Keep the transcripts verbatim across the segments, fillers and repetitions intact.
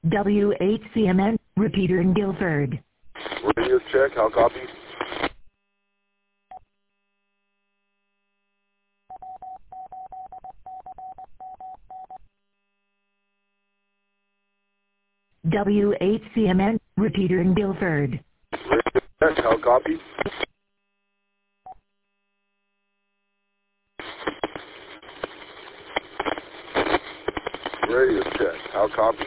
W H C M N, repeater in Guilford. Radio check, how copy? W H C M N, repeater in Guilford. Radio check, how copy? Radio check, how copy?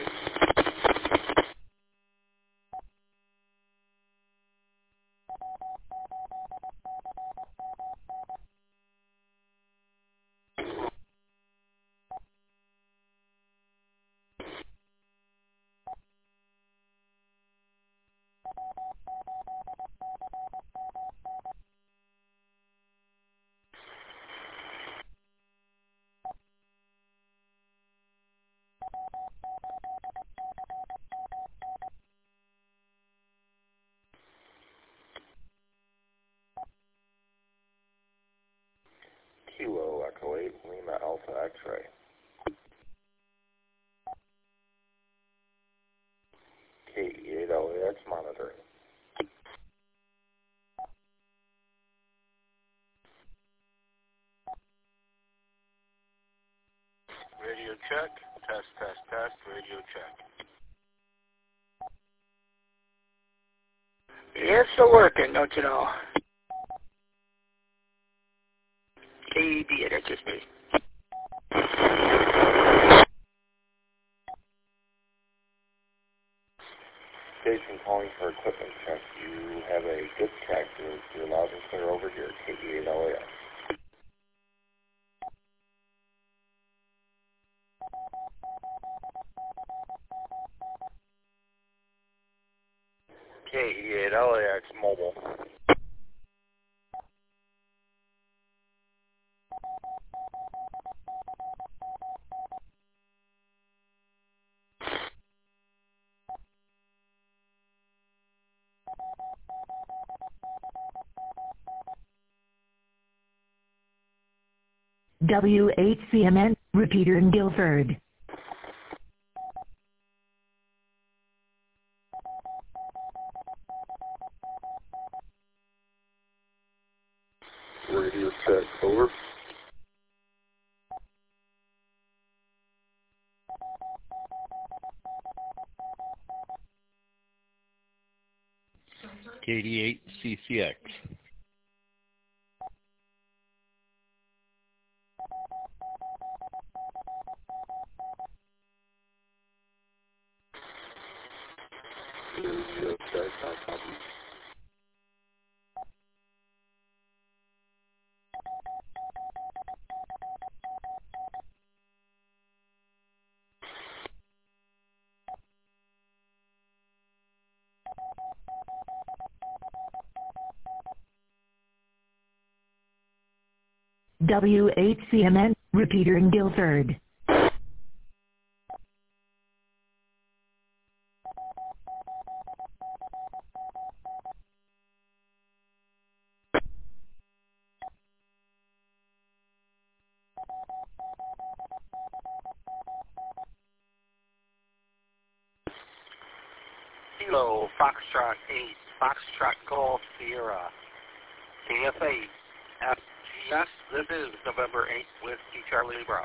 Kilo Echo eight, Lima Alpha X-ray. K E eight L A X monitoring. Radio check, test, test, test, radio check. Yeah, it's still working, don't you know? K E D at H S B. Station calling for equipment check. You have a good check. You're, you're loud and clear over here, K E eight L A X. K E eight L A X mobile. W H C M N, repeater in Guilford. Radio check, over. K D eight C C X. Radio check, how copy? W H C M N, repeater in Guilford. Kilo Foxtrot eight, Foxtrot Golf Sierra, K F eight, F G S, this is November eighth, Whiskey Charlie Bravo.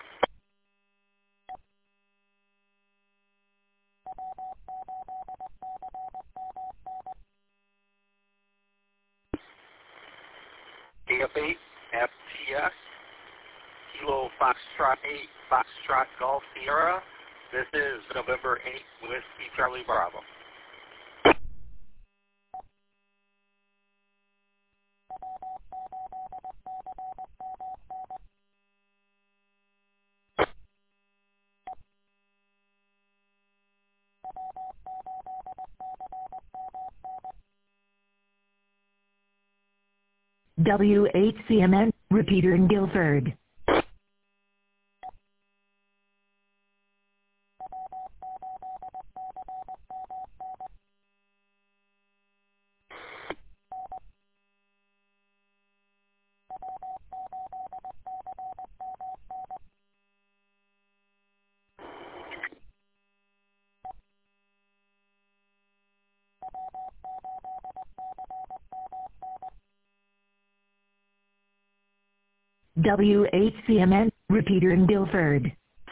K F eight, F G S, Kilo Foxtrot eight, Foxtrot Golf Sierra, this is November eighth, Whiskey Charlie Bravo. W H C M N, repeater in Guilford. W H C M N, repeater in Guilford.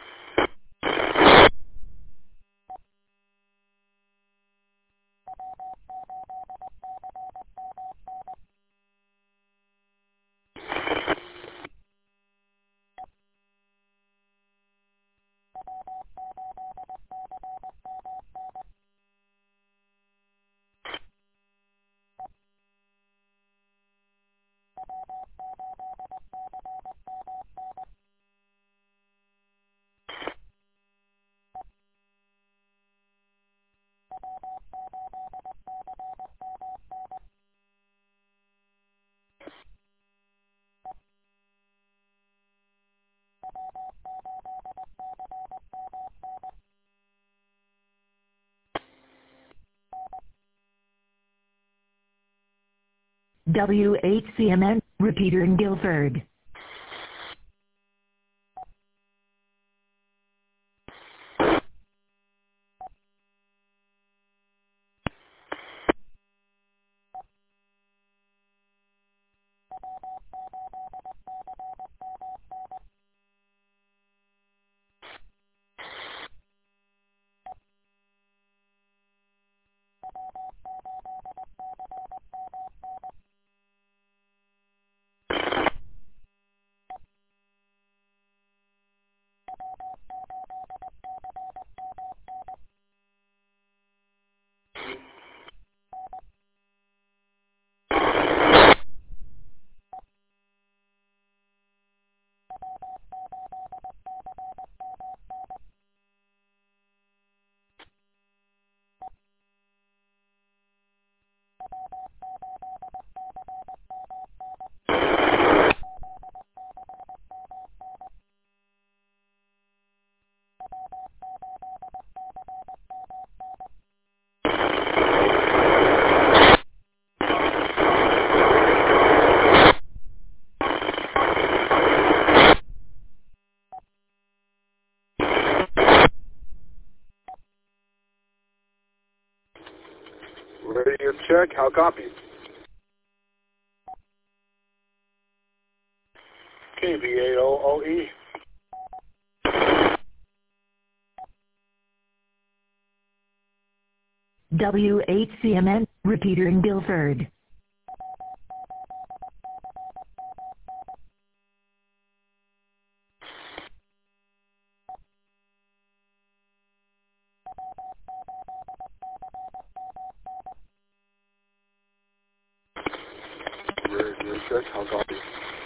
W H C M N, repeater in Guilford. Radio check, how copy? K B eight O O E. W H C M N, repeater in Guilford. Radio check, how copy?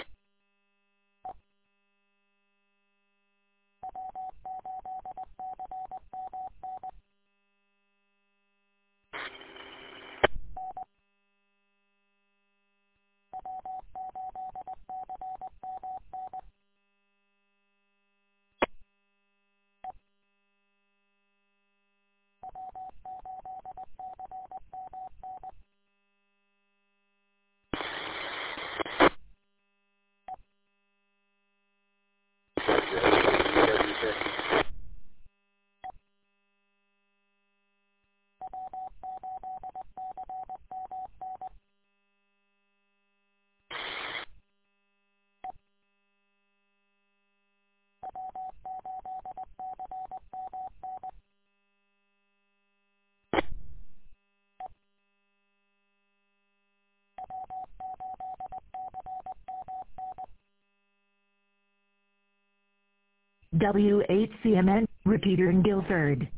W H C M N, repeater in Guilford.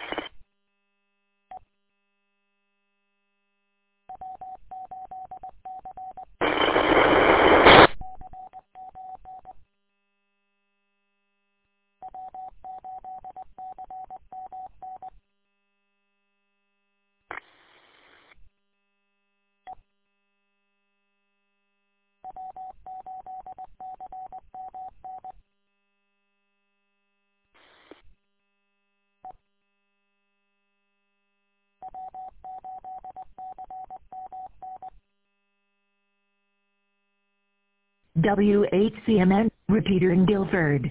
W H C M N, repeater in Guilford.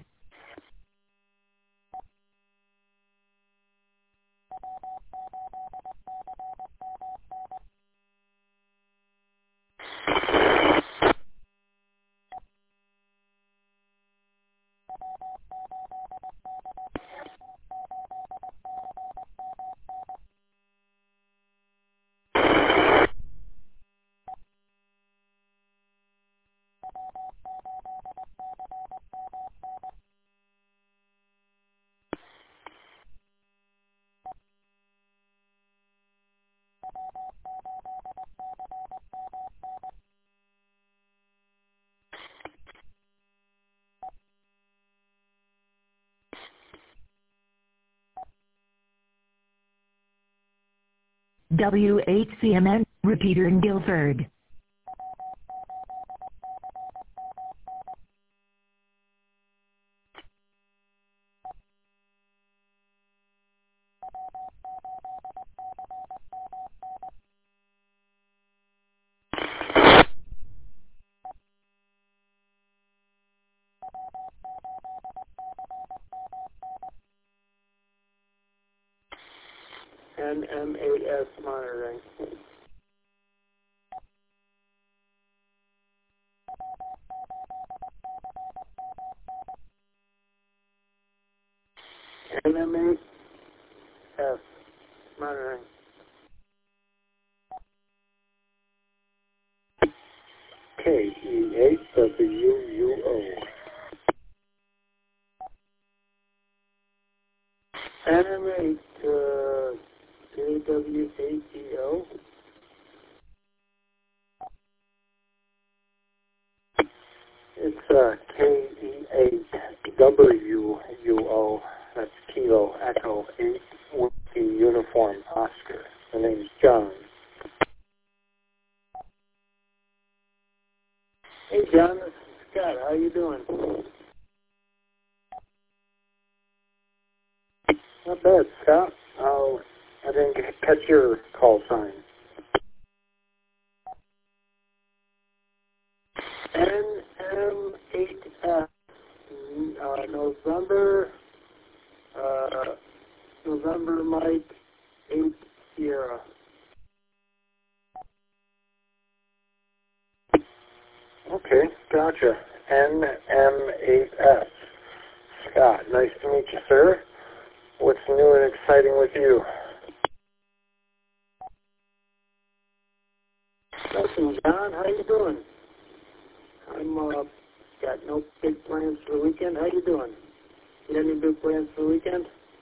W H C M N, repeater in Guilford. N M eight S monitoring. N M eight S monitoring. K E eight W U O. N M eight uh, K W eight E O. It's uh, K E eight W U O. That's Kilo Echo eight Whiskey Uniform Oscar. My name's John. Hey John, this is Scott. How you doing? Not bad, Scott. Oh, I didn't catch your call sign. N M eight S, uh, November, uh, November Mike eight Sierra. Okay, gotcha. N M eight S. Scott, nice to meet you, sir. What's new and exciting with you? Listen, John, how you doing? I'm uh, got no big plans for the weekend. How you doing? You got any big plans for the weekend?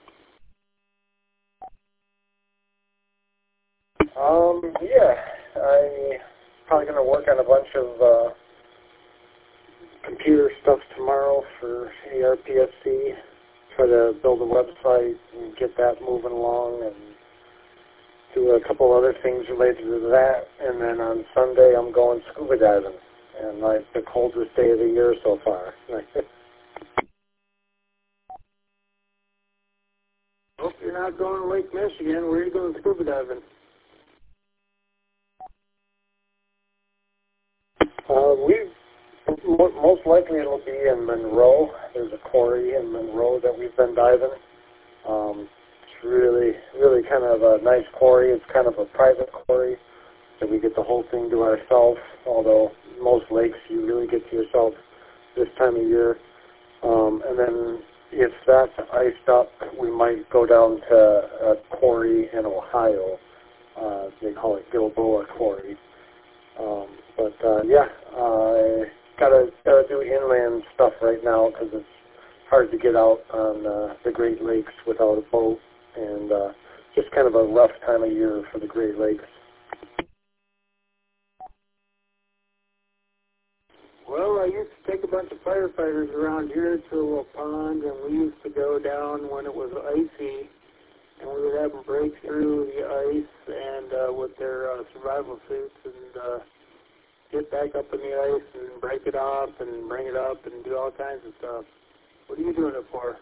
Um, yeah, I'm probably going to work on a bunch of uh, computer stuff tomorrow for A R P S C. Try to build a website and get that moving along, and do a couple other things related to that. And then on Sunday, I'm going scuba diving, and like the coldest day of the year so far. Hope you're not going to Lake Michigan. Where are you going scuba diving? Uh, we most likely it'll be in Monroe. There's a quarry in Monroe that we've been diving. Um, it's really, really kind of a nice quarry. It's kind of a private quarry, so we get the whole thing to ourselves. Although most lakes you really get to yourself this time of year. Um, and then if that's iced up, we might go down to a quarry in Ohio. Uh, they call it Gilboa Quarry. Um, but uh, yeah, I gotta gotta do inland stuff right now because it's hard to get out on uh, the Great Lakes without a boat, and uh, just kind of a rough time of year for the Great Lakes. Well, I used to take a bunch of firefighters around here to a little pond, and we used to go down when it was icy, and we would have them break through the ice and uh, with their uh, survival suits and uh, get back up in the ice and break it off and bring it up and do all kinds of stuff. What are you doing it for?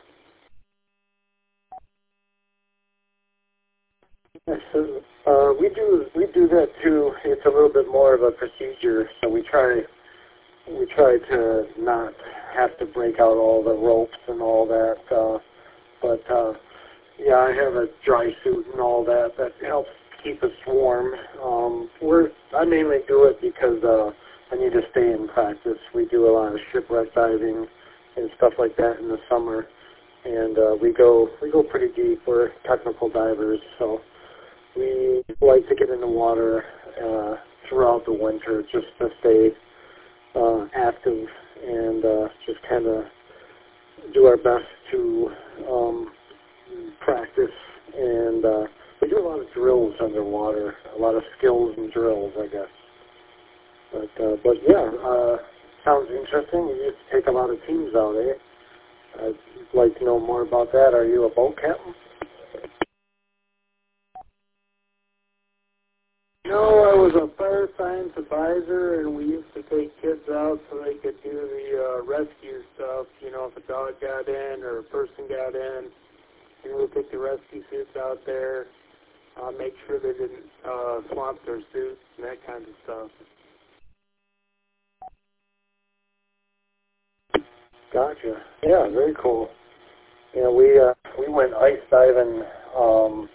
Yes, uh, we do we do that too. It's a little bit more of a procedure, so we try we try to not have to break out all the ropes and all that. Uh, but uh, yeah, I have a dry suit and all that that helps keep us warm. Um, we're I mainly do it because uh, I need to stay in practice. We do a lot of shipwreck diving and stuff like that in the summer, and uh, we go we go pretty deep. We're technical divers, so we like to get in the water uh, throughout the winter just to stay uh, active and uh, just kind of do our best to um, practice. And uh, we do a lot of drills underwater, a lot of skills and drills, I guess. But uh, but yeah, uh, sounds interesting. You used to take a lot of teams out, eh? I'd like to know more about that. Are you a boat captain? science advisor, and we used to take kids out so they could do the uh, rescue stuff. You know, if a dog got in or a person got in, and we'd take the rescue suits out there, uh, make sure they didn't uh, swamp their suits and that kind of stuff. Gotcha. Yeah, very cool. Yeah, we uh, we went ice diving um,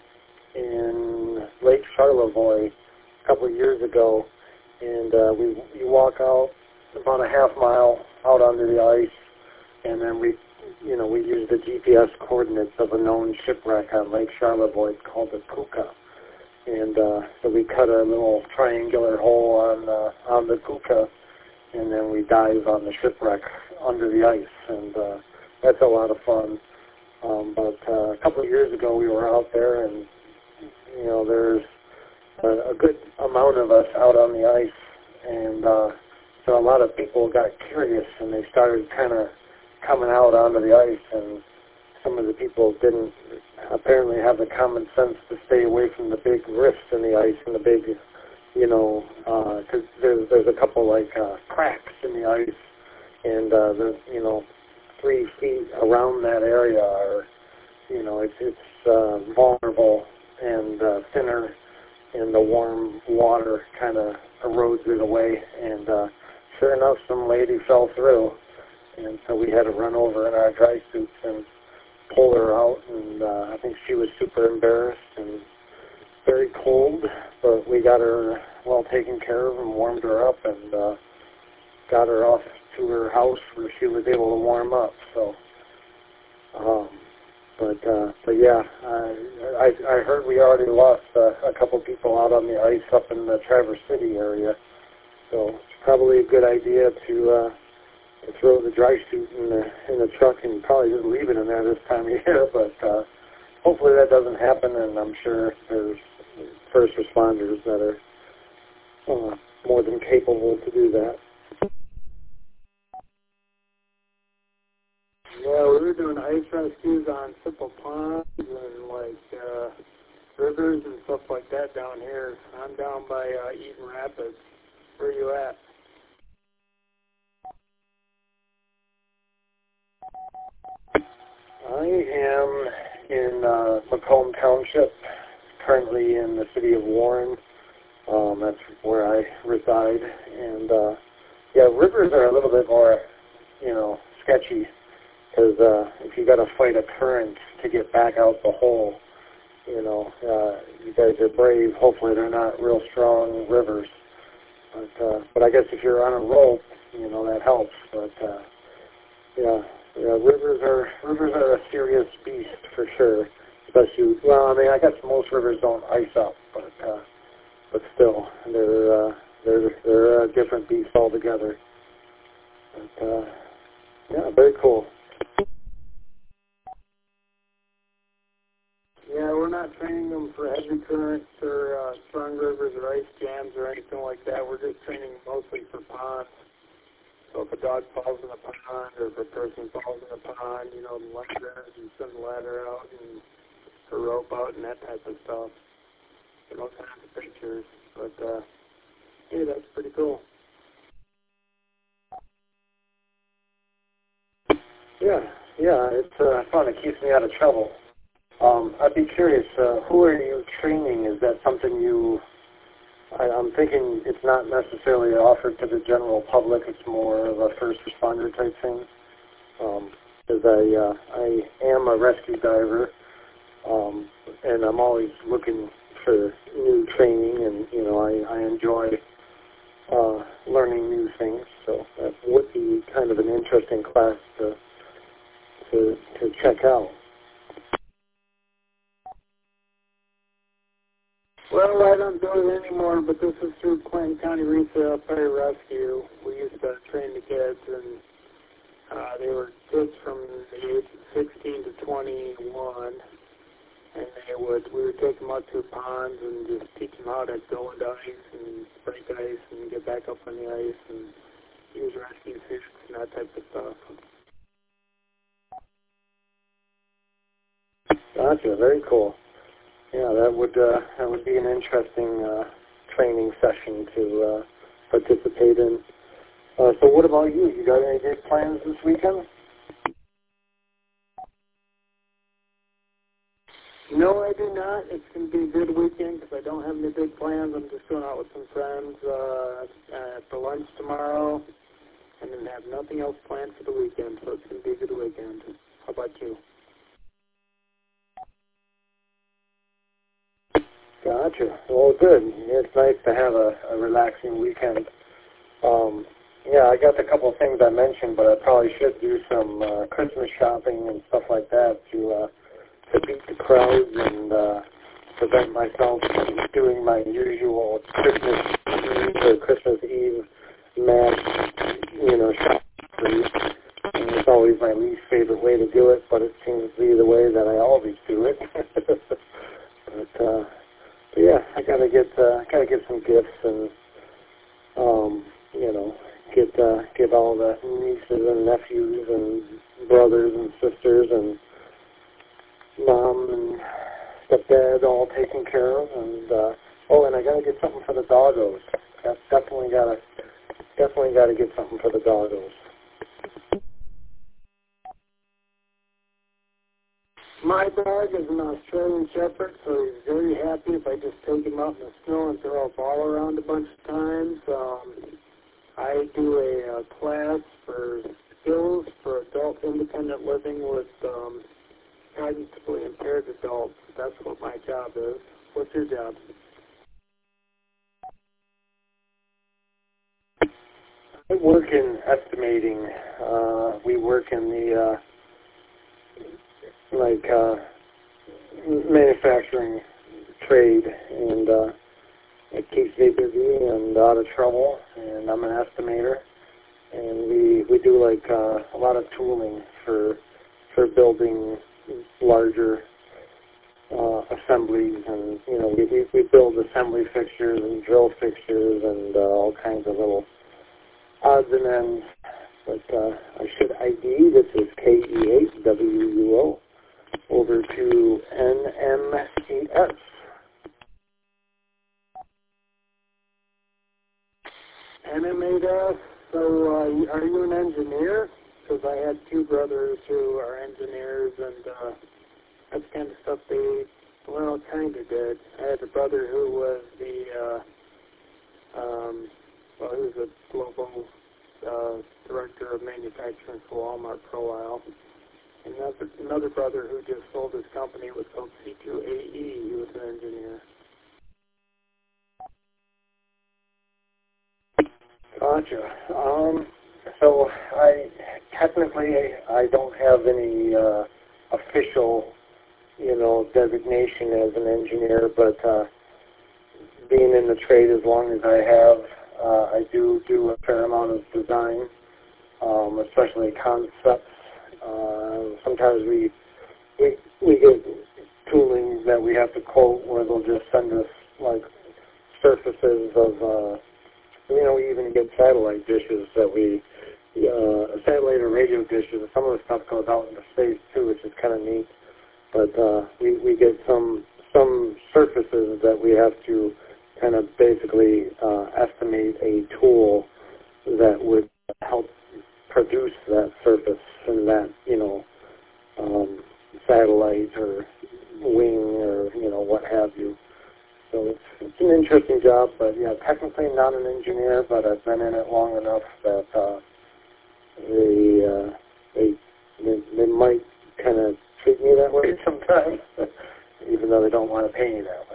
in Lake Charlevoix a couple of years ago, and uh, we you walk out about a half mile out onto the ice, and then we you know we use the G P S coordinates of a known shipwreck on Lake Charlevoix called the Kuka, and uh, so we cut a little triangular hole on uh, on the Kuka, and then we dive on the shipwreck under the ice, and uh, that's a lot of fun. Um, but uh, a couple of years ago, we were out there, and you know, there's a, a good amount of us out on the ice, and uh, so a lot of people got curious, and they started kind of coming out onto the ice, and some of the people didn't apparently have the common sense to stay away from the big rifts in the ice and the big, you know, because uh, there's there's a couple like uh, cracks in the ice, and uh, the you know. three feet around that area are, you know, it's, it's uh, vulnerable and uh, thinner, and the warm water kind of erodes it away. And uh, sure enough, some lady fell through, and so we had to run over in our dry suits and pull her out. And uh, I think she was super embarrassed and very cold, but we got her well taken care of and warmed her up, and uh, got her off to her house where she was able to warm up. So, um, but uh, but yeah, I, I I heard we already lost uh, a couple people out on the ice up in the Traverse City area. So it's probably a good idea to uh, to throw the dry suit in the in the truck and probably just leave it in there this time of year. But uh, hopefully that doesn't happen, and I'm sure there's first responders that are uh, more than capable to do that. Yeah, we were doing ice rescues on simple ponds and like uh, rivers and stuff like that down here. I'm down by uh, Eden Rapids. Where are you at? I am in uh, Macomb Township, currently in the city of Warren. Um, that's where I reside. And uh, yeah, rivers are a little bit more, you know, sketchy. Because uh, if you got to fight a current to get back out the hole, you know, uh, you guys are brave. Hopefully they're not real strong rivers. But uh, but I guess if you're on a rope, you know, that helps. But uh, yeah, yeah, rivers are rivers are a serious beast for sure. Especially, well, I mean, I guess most rivers don't ice up, but uh, but still, they're uh, they're they're a different beast altogether. But uh, yeah, very cool. Yeah, we're not training them for heavy currents or uh, strong rivers or ice jams or anything like that. We're just training mostly for ponds. So if a dog falls in a pond or if a person falls in a pond, you know, the ladder, you send the ladder out and a rope out and that type of stuff. You know, kinds of pictures. But, uh, yeah, that's pretty cool. Yeah, yeah, it's uh, fun. It keeps me out of trouble. Um, I'd be curious, uh, who are you training? Is that something you, I, I'm thinking it's not necessarily offered to the general public, it's more of a first responder type thing. Um, because I, uh, I am a rescue diver, um, and I'm always looking for new training, and, you know, I, I enjoy uh, learning new things, so that would be kind of an interesting class to, to, to check out. Well, I don't do it anymore, but this is through Clinton County Resale Fire Rescue. We used to train the kids, and uh, they were kids from the age of sixteen to twenty-one, and they would we would take them out to ponds and just teach them how to go into ice and break ice and get back up on the ice and use rescue suits and that type of stuff. Gotcha, very cool. Yeah, that would uh, that would be an interesting uh, training session to uh, participate in. Uh, so what about you? You got any big plans this weekend? No, I do not. It's going to be a good weekend because I don't have any big plans. I'm just going out with some friends uh, uh, for lunch tomorrow and then have nothing else planned for the weekend, so it's going to be a good weekend. How about you? Gotcha. Well, good. It's nice to have a, a relaxing weekend. Um, yeah, I got the couple of things I mentioned, but I probably should do some uh, Christmas shopping and stuff like that to uh, to beat the crowds and uh, prevent myself from doing my usual Christmas Eve or Christmas Eve mass, you know, shopping. And it's always my least favorite way to do it, but it seems to be the way that I always do it. but uh, But yeah, I gotta get uh, gotta get some gifts and um, you know get uh, get all the nieces and nephews and brothers and sisters and mom and stepdad all taken care of, and uh, oh, and I gotta get something for the doggos. That's definitely gotta definitely gotta get something for the doggos. My dog is an Australian Shepherd, so he's very happy if I just take him out in the snow and throw a ball around a bunch of times. Um, I do a, a class for skills for adult independent living with um, cognitively impaired adults. That's what my job is. What's your job? I work in estimating. Uh, we work in the uh, like uh, manufacturing trade, and uh, it keeps me busy and out of trouble. And I'm an estimator, and we we do like uh, a lot of tooling for for building larger uh, assemblies, and you know we we, we build assembly fixtures and drill fixtures and uh, all kinds of little odds and ends. But uh, I should I D. This is K E eight W U O. Over to N M C S. N M eight S, so uh, are you an engineer? Because I had two brothers who are engineers, and uh, that's kind of stuff they, well, kind of did. I had a brother who was the, uh, um, well, he was a global uh, director of manufacturing for Walmart for a while. Another, another brother who just sold his company was called C two A E. He was an engineer. Gotcha. Um, so I technically I don't have any uh, official, you know, designation as an engineer, but uh, being in the trade as long as I have, uh, I do do a fair amount of design, um, especially concepts. Uh, sometimes we, we we get tooling that we have to quote where they'll just send us like surfaces of, uh, you know, we even get satellite dishes that we, uh, satellite or radio dishes. Some of the stuff goes out into space too, which is kind of neat. But uh, we we get some some surfaces that we have to kind of basically uh, estimate a tool that would help produce that surface and that, you know, um, satellite or wing or, you know, what have you. So it's, it's an interesting job, but, yeah, technically not an engineer, but I've been in it long enough that uh, they, uh, they, they, they might kind of treat me that way sometimes, even though they don't want to pay me that way.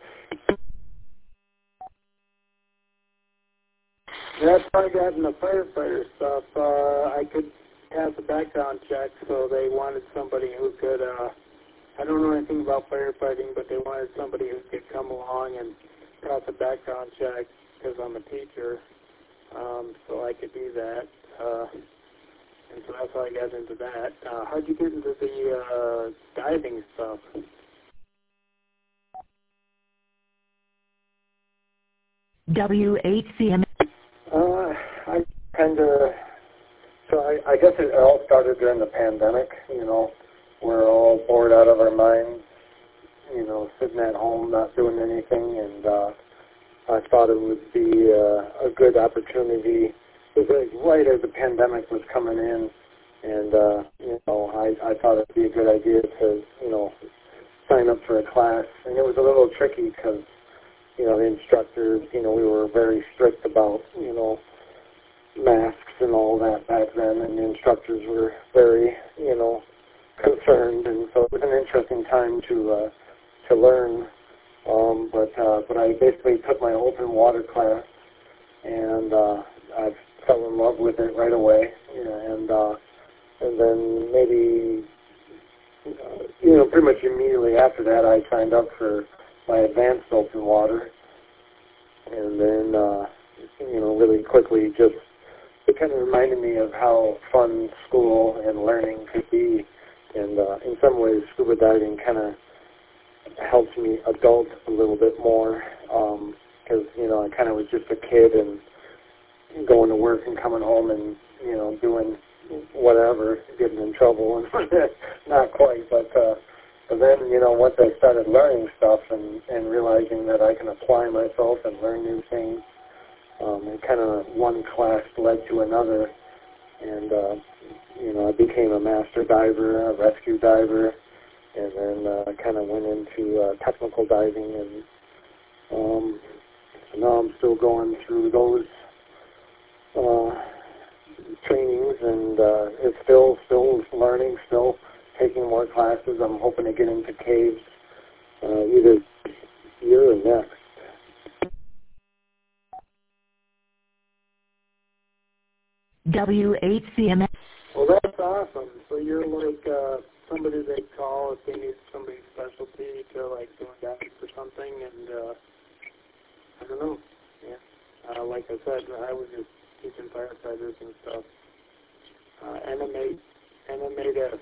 That's how I got in the firefighter stuff. Uh, I could pass a background check, so they wanted somebody who could, uh, I don't know anything about firefighting, but they wanted somebody who could come along and pass a background check because I'm a teacher, um, so I could do that. Uh, and so that's how I got into that. Uh, how'd you get into the uh, diving stuff? W H C M. Uh, I kind of, so I, I guess it all started during the pandemic, you know. We're all bored out of our minds, you know, sitting at home, not doing anything, and uh, I thought it would be uh, a good opportunity. It was like right as the pandemic was coming in, and uh, you know, I, I thought it would be a good idea to, you know, sign up for a class. And it was a little tricky because, you know, the instructors, you know, we were very strict about, you know, masks and all that back then, and the instructors were very, you know, concerned, and so it was an interesting time to uh, to learn. Um, but uh, but I basically took my open water class, and uh, I fell in love with it right away. You know, and uh, and then maybe uh, you know pretty much immediately after that, I signed up for my advanced open water, and then uh, you know really quickly just it kind of reminded me of how fun school and learning could be, and uh, in some ways, scuba diving kind of helped me adult a little bit more because, um, you know, I kind of was just a kid and going to work and coming home and, you know, doing whatever, getting in trouble and not quite, but, uh, but then, you know, once I started learning stuff and, and realizing that I can apply myself and learn new things, um, and kind of one class led to another, and, uh, you know, I became a master diver, a rescue diver, and then uh, kind of went into uh, technical diving, and um, so now I'm still going through those uh, trainings, and uh, it's still still learning, still taking more classes. I'm hoping to get into caves uh, either this year or next. W H C M N. Well, that's awesome. So you're like uh, somebody they call if they need somebody's specialty to like doing diving or something, and uh, I don't know. Yeah, uh, like I said, I was just teaching firefighters and stuff. Uh, M M A, M M A dev.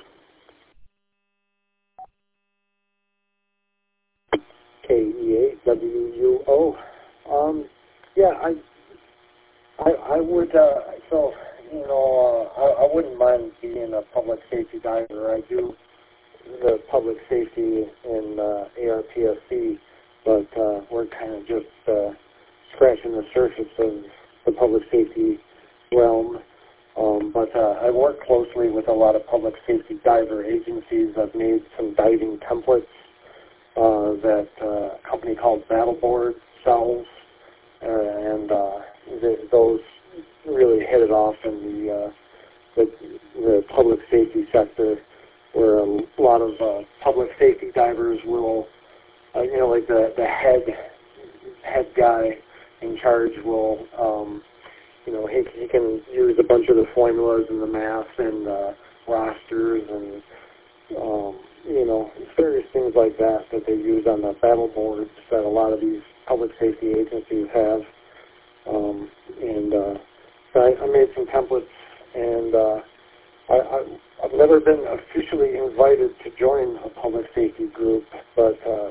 K E A W U O. Um, yeah, I, I, I would. Uh, so. You know, uh, I, I wouldn't mind being a public safety diver. I do the public safety in uh, A R P S C, but uh, we're kind of just uh, scratching the surface of the public safety realm. Um, but uh, I work closely with a lot of public safety diver agencies. I've made some diving templates uh, that uh, a company called Battleboard sells, uh, and uh, the, those really hit it off in the, uh, the the public safety sector, where a lot of uh, public safety divers will, uh, you know, like the the head head guy in charge will, um, you know, he he can use a bunch of the formulas and the math and uh, rosters and um, you know various things like that that they use on the battle boards that a lot of these public safety agencies have, um, and uh, So I, I made some templates, and uh, I, I, I've never been officially invited to join a public safety group, but uh,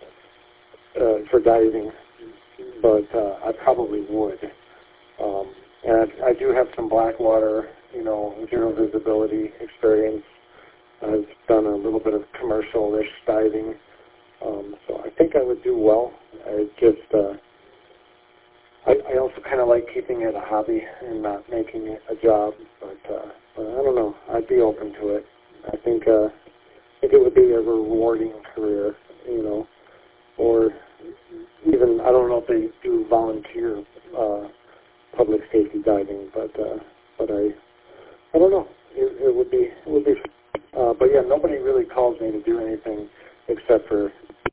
uh, for diving, but uh, I probably would. Um, and I, I do have some blackwater, you know, zero visibility experience. I've done a little bit of commercial-ish diving, um, so I think I would do well. I just uh, I, I also kind of like keeping it a hobby and not making it a job, but, uh, but I don't know. I'd be open to it. I think uh, I think it would be a rewarding career, you know, or even, I don't know if they do volunteer uh, public safety diving, but uh, but I I don't know. It, it would be it would be, uh, but yeah, nobody really calls me to do anything except for.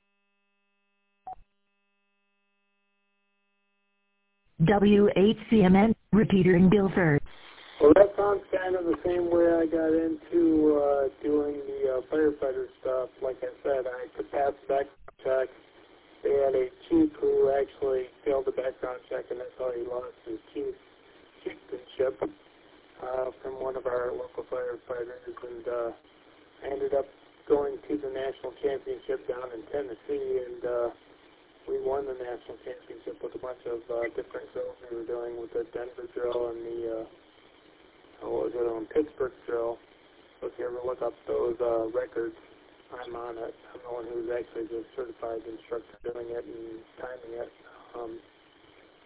W H C M N, repeater in Guilford. Well, that sounds kind of the same way I got into uh, doing the uh, firefighter stuff. Like I said, I could pass the background check. They had a chief who actually failed the background check, and that's how he lost his chief chieftainship uh, from one of our local firefighters. And uh, I ended up going to the national championship down in Tennessee, and uh, we won the national championship with a bunch of uh, different drills we were doing with the Denver drill and the, uh, what was it, on Pittsburgh drill. So if you ever look up those uh, records, I'm on it. I'm the one who's actually the certified instructor doing it and timing it. Um,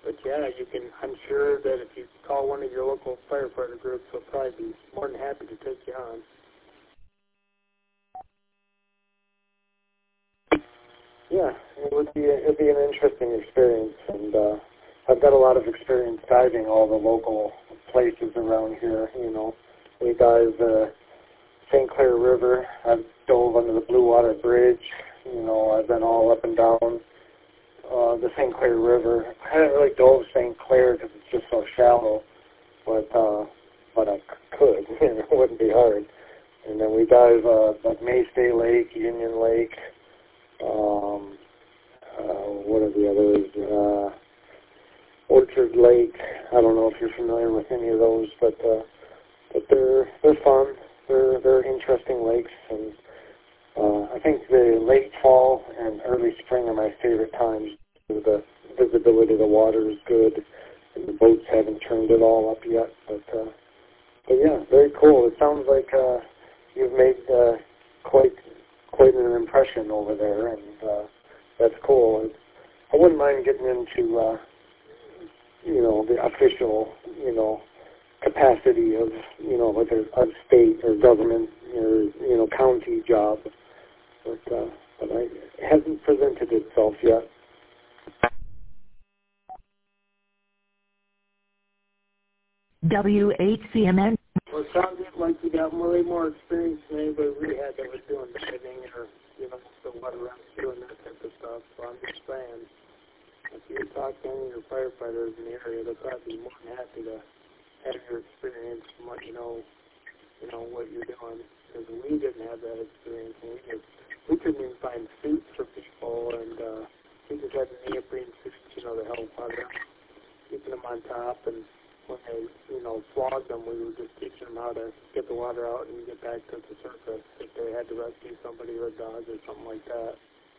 but yeah, you can. I'm sure that if you call one of your local firefighter groups, they'll probably be more than happy to take you on. Yeah, it would be it would be an interesting experience, and uh, I've got a lot of experience diving all the local places around here. You know, we dive the Saint Clair River. I've dove under the Blue Water Bridge. You know, I've been all up and down uh, the Saint Clair River. I haven't really dove Saint Clair because it's just so shallow, but uh, but I could. It wouldn't be hard. And then we dive uh, like Maystay Lake, Union Lake. Um, uh, what are the others? Uh, Orchard Lake. I don't know if you're familiar with any of those, but uh, but they're they're fun. They're they're interesting lakes, and uh, I think the late fall and early spring are my favorite times. The visibility of the water is good, and the boats haven't turned it all up yet. But uh, but yeah, very cool. It sounds like uh, you've made uh, quite. quite an impression over there, and uh, that's cool. I wouldn't mind getting into, uh, you know, the official, you know, capacity of, you know, like a, a state or government or, you know, county job, but, uh, but I, it hasn't presented itself yet. W H C M N. Well, it sounds like you got way more experience than anybody we had that was doing diving or, you know, the water rescue and that type of stuff. So I'm just saying, if you talk to any of your firefighters in the area, they'll probably be more than happy to have your experience and let you know, you know, what you're doing. Because we didn't have that experience, and we just, we couldn't even find suits for people, and uh, we just had the neoprene suits, you know, to help out keeping them on top, and when they, you know, flogged them, we were just teaching them how to get the water out and get back to the surface if they had to rescue somebody or a dog or something like that.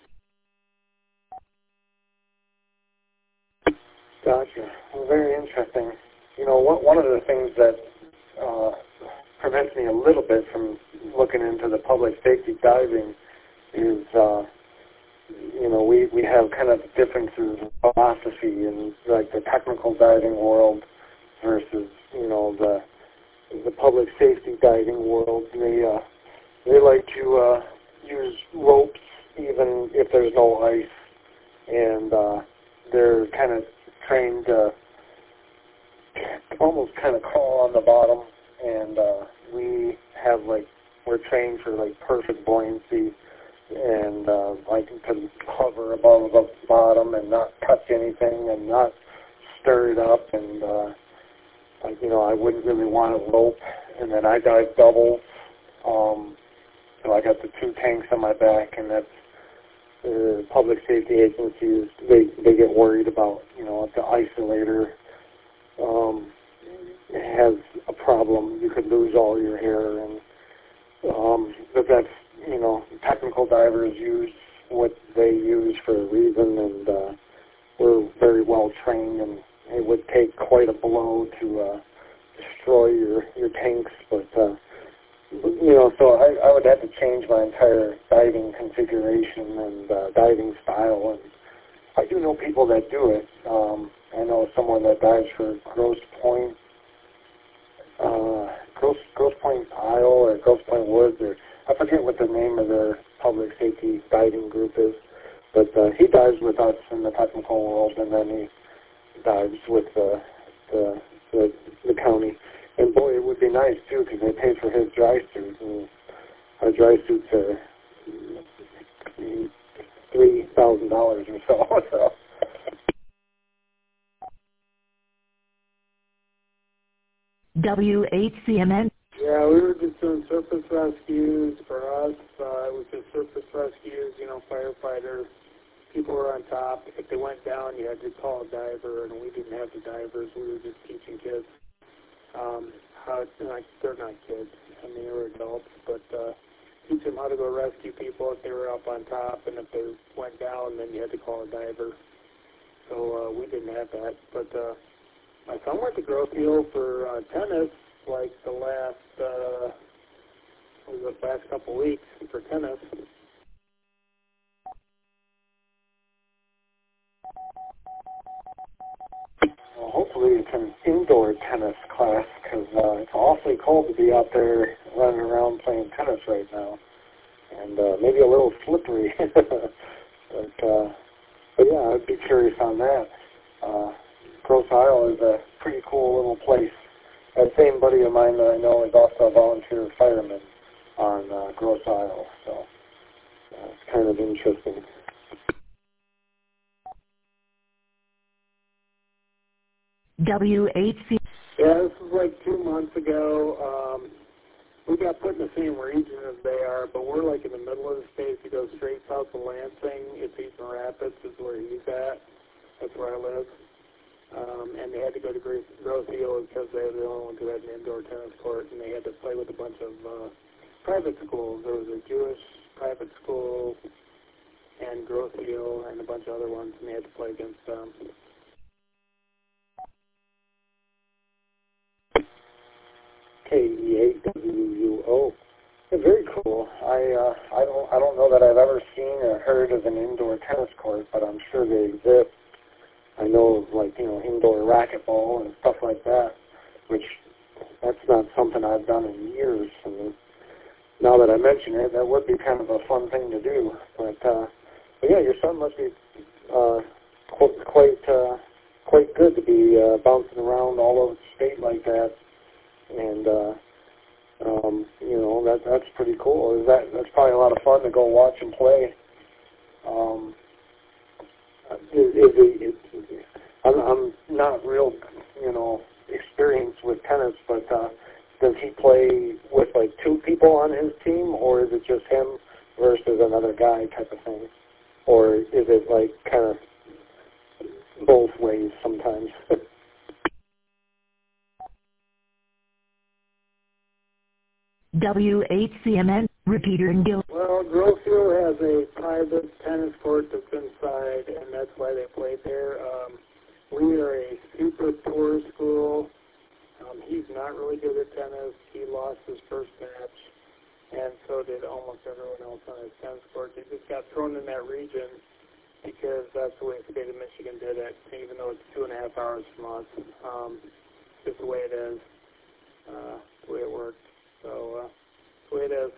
Gotcha. Well, very interesting. You know, one, one of the things that uh, prevents me a little bit from looking into the public safety diving is, uh, you know, we, we have kind of differences in philosophy in, like, the technical diving world versus, you know, the the public safety diving world. They uh, they like to uh, use ropes even if there's no ice, and uh, they're kind of trained to almost kind of crawl on the bottom. And uh, we have like we're trained for like perfect buoyancy and uh, like to hover above the bottom and not touch anything and not stir it up and. Uh, Like, you know, I wouldn't really want a rope, and then I dive doubles. Um, so I got the two tanks on my back, and that's the uh, public safety agencies. They they get worried about, you know, if the isolator um, has a problem, you could lose all your hair, and um, but that's, you know, technical divers use what they use for a reason, and uh, we're very well trained and. It would take quite a blow to uh, destroy your, your tanks, but, uh, you know, so I, I would have to change my entire diving configuration and uh, diving style, and I do know people that do it. Um, I know someone that dives for Grosse Pointe, uh, Grosse, Grosse Pointe Isle or Grosse Pointe Woods, or I forget what the name of their public safety diving group is, but uh, he dives with us in the technical world, and then he dives with the, the the the county, and boy, it would be nice too because they pay for his dry suit, and our dry suits are three thousand dollars or so. So. W H C M N. Yeah, we were just doing surface rescues for us. Uh, it was just surface rescues, you know, firefighters. People were on top. If they went down, you had to call a diver, and we didn't have the divers. We were just teaching kids um, how, like, they're not kids. I mean, they were adults, but uh, teach them how to go rescue people if they were up on top, and if they went down, then you had to call a diver. So uh, we didn't have that. But uh, my son went to Grove Hill for uh, tennis, like the last, uh, what was the last couple weeks for tennis. hopefully it's an indoor tennis class because uh, it's awfully cold to be out there running around playing tennis right now, and uh, maybe a little slippery. but, uh, but yeah, I'd be curious on that. Uh, Grosse Isle is a pretty cool little place. That same buddy of mine that I know is also a volunteer fireman on uh, Grosse Isle, so uh, it's kind of interesting. W H C. Yeah, this was like two months ago. Um, we got put in the same region as they are, but we're like in the middle of the state to go straight south of Lansing. It's Eastern Rapids is where he's at. That's where I live. Um, and they had to go to Grosse Ile because they were the only ones who had an indoor tennis court, and they had to play with a bunch of uh, private schools. There was a Jewish private school and Grosse Ile and a bunch of other ones, and they had to play against them. K E eight W U O. Yeah, very cool. I uh, I don't I don't know that I've ever seen or heard of an indoor tennis court, but I'm sure they exist. I know of, like, you know, indoor racquetball and stuff like that, which that's not something I've done in years. And now that I mention it, that would be kind of a fun thing to do. But, uh, but yeah, your son must be uh, qu- quite uh, quite good to be uh, bouncing around all over the state like that. And uh, um, you know, that that's pretty cool. Is that that's probably a lot of fun to go watch and play. Um, is, is it, it, I'm, I'm not real, you know, experienced with tennis, but uh, does he play with like two people on his team, or is it just him versus another guy type of thing, or is it like kind of both ways sometimes? W H C M N, repeater and Gil. Well, Grosse Ile has a private tennis court that's inside, and that's why they play there. Um, we are a super poor school. Um, he's not really good at tennis. He lost his first match, and so did almost everyone else on his tennis court. He just got thrown in that region because that's the way the state of Michigan did it, even though it's two and a half hours from us. Um, just the way it is, uh, the way it works. So, uh, that's the way it is.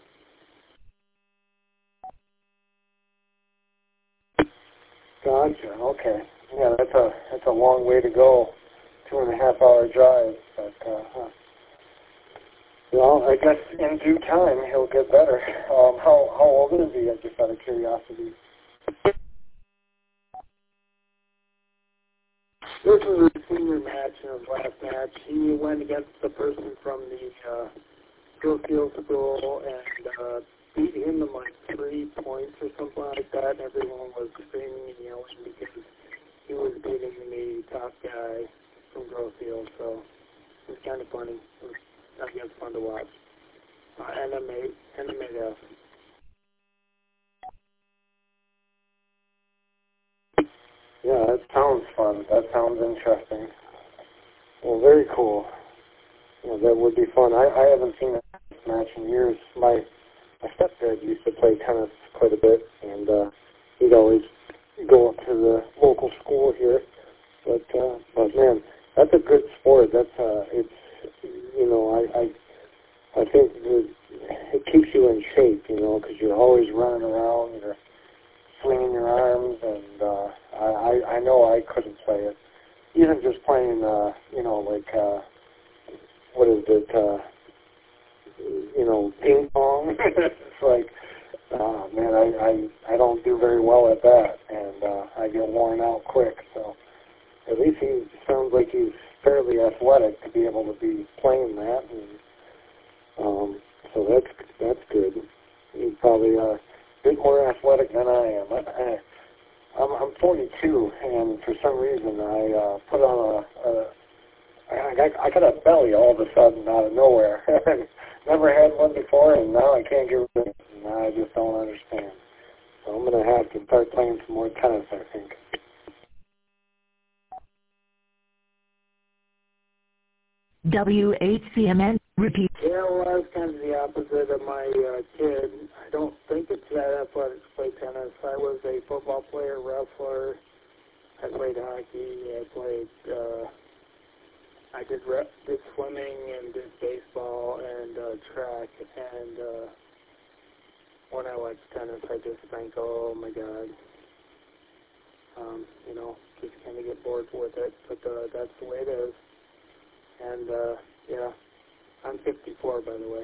Gotcha. Okay. Yeah, that's a that's a long way to go. Two and a half hour drive. But uh, huh. Well, I guess in due time he'll get better. Um, how how old is he? Just out of curiosity. This was a senior match in his last match. He went against the person from the uh, Grosse Ile school and uh, beat him in like three points or something like that. And everyone was screaming and yelling because he was beating the top guy from Grosse Ile. So it was kind of funny. It was, I guess, fun to watch. Uh, N M A, N M A F. Yeah, that sounds fun. That sounds interesting. Well, very cool. Yeah, that would be fun. I, I haven't seen a match in years. My my stepdad used to play tennis quite a bit, and uh, he'd always go up to the local school here. But uh, but man, that's a good sport. That's uh, it's you know I I, I think it, it keeps you in shape, you know, because you're always running around. You're swinging your arms, and uh, I, I I know I couldn't play it. Even just playing, uh, you know, like, uh, what is it, uh, you know, ping pong. It's like, oh, man, I, I, I don't do very well at that, and uh, I get worn out quick. So at least he sounds like he's fairly athletic to be able to be playing that, and um, so that's that's good. He's probably uh, bit more athletic than I am. I, I'm, I'm forty-two, and for some reason I uh, put on a, a I, got, I got a belly all of a sudden out of nowhere. Never had one before, and now I can't get rid of it. And I just don't understand. So I'm going to have to start playing some more tennis, I think. W H C M N, repeat. Yeah, well, I was kind of the opposite of my uh, kid. I don't think it's that athletic to play tennis. I was a football player, wrestler. I played hockey. I played uh, I did re- did swimming and did baseball and uh, track, and uh, when I watch tennis, I just think, oh my God, um, you know, just kind of get bored with it. But uh, that's the way it is. And uh, yeah, I'm fifty-four, by the way.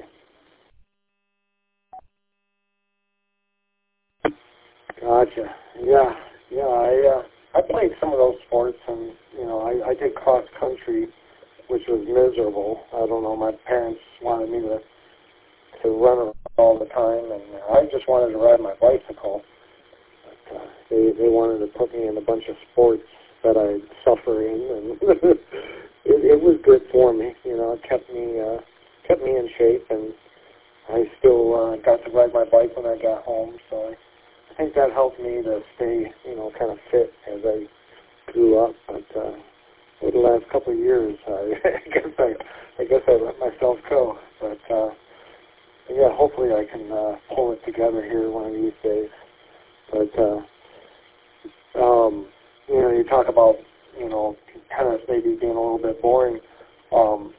Gotcha. Yeah, yeah. I uh, I played some of those sports, and you know, I, I did cross country, which was miserable. I don't know. My parents wanted me to to run all the time, and I just wanted to ride my bicycle. But, uh, they they wanted to put me in a bunch of sports that I'd suffer in, and it, it was good for me. You know, it kept me uh, kept me in shape, and I still uh, got to ride my bike when I got home. So I, I think that helped me to stay, you know, kind of fit as I grew up. But uh, for the last couple of years, I, I guess I I guess I let myself go. But uh, yeah, hopefully I can uh, pull it together here one of these days. But uh, um, you know, you talk about, you know, tennis maybe being a little bit boring. Um,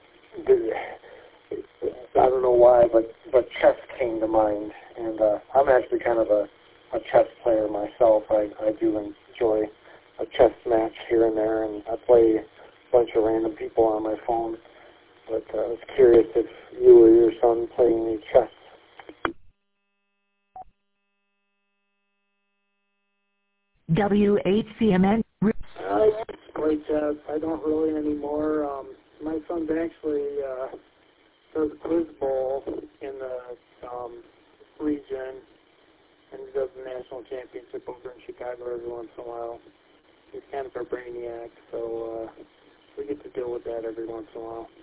I don't know why, but but chess came to mind, and uh, I'm actually kind of a, a chess player myself. I, I do enjoy a chess match here and there, and I play a bunch of random people on my phone. But uh, I was curious if you or your son play any chess. W H C M N. I used to play chess. I don't really anymore. Um, my son's actually uh, does a quiz bowl in the um, region, and he does the national championship over in Chicago every once in a while. He's kind of a brainiac, so uh, we get to deal with that every once in a while.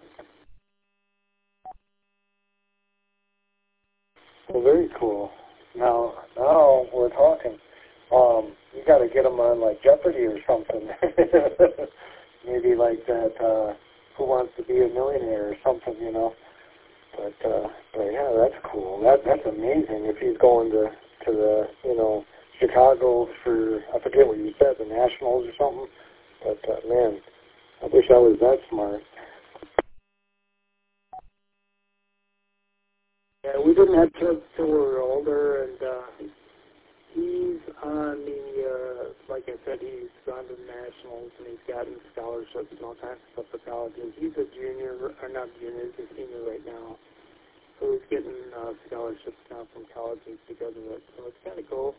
Well, very cool. Now, now we're talking. Um, you got to get them on like Jeopardy or something. Maybe like that. Uh, Who Wants to Be a Millionaire or something, you know. But, uh, but yeah, that's cool. That that's amazing. If he's going to to the, you know, Chicago for, I forget what you said, the Nationals or something. But uh, man, I wish I was that smart. Yeah, we didn't have kids till we were older, and uh, he's on the, uh, like I said, he's gone to the Nationals, and he's gotten scholarships and all kinds of stuff for colleges. He's a junior, or not junior, he's a senior right now. So he's getting uh, scholarships now from colleges because of it. So it's kind of cool.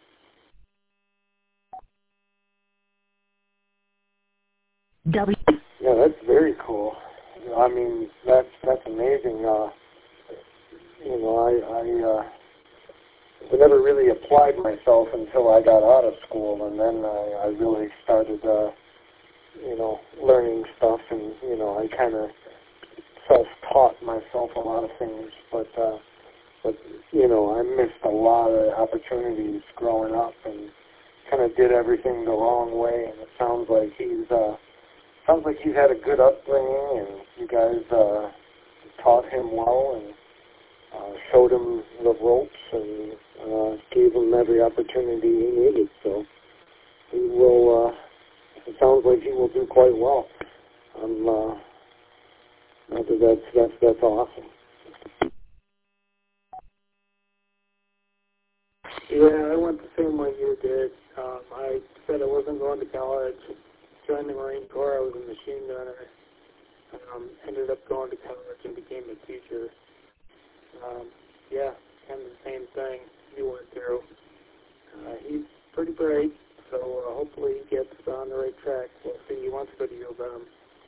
W. Yeah, that's very cool. I mean, that's that's amazing. Uh, you know, I I, uh, I never really applied myself until I got out of school, and then I, I really started, uh, you know, learning stuff, and you know, I kind of self-taught myself a lot of things, but uh, but you know, I missed a lot of opportunities growing up, and kind of did everything the wrong way. And it sounds like he's uh, sounds like he's had a good upbringing, and you guys uh, taught him well and uh, showed him the ropes and uh, gave him every opportunity he needed. So he will. Uh, it sounds like he will do quite well. I'm. Uh, I think that's that's that's awesome. Yeah, I went the same way you did. Um, I said I wasn't going to college. Joined the Marine Corps. I was a machine gunner. Um, ended up going to college and became a teacher. Um, yeah, kind of the same thing you went through. Uh, he's pretty bright, so uh, hopefully he gets on the right track. We'll see. He wants to go to U of M.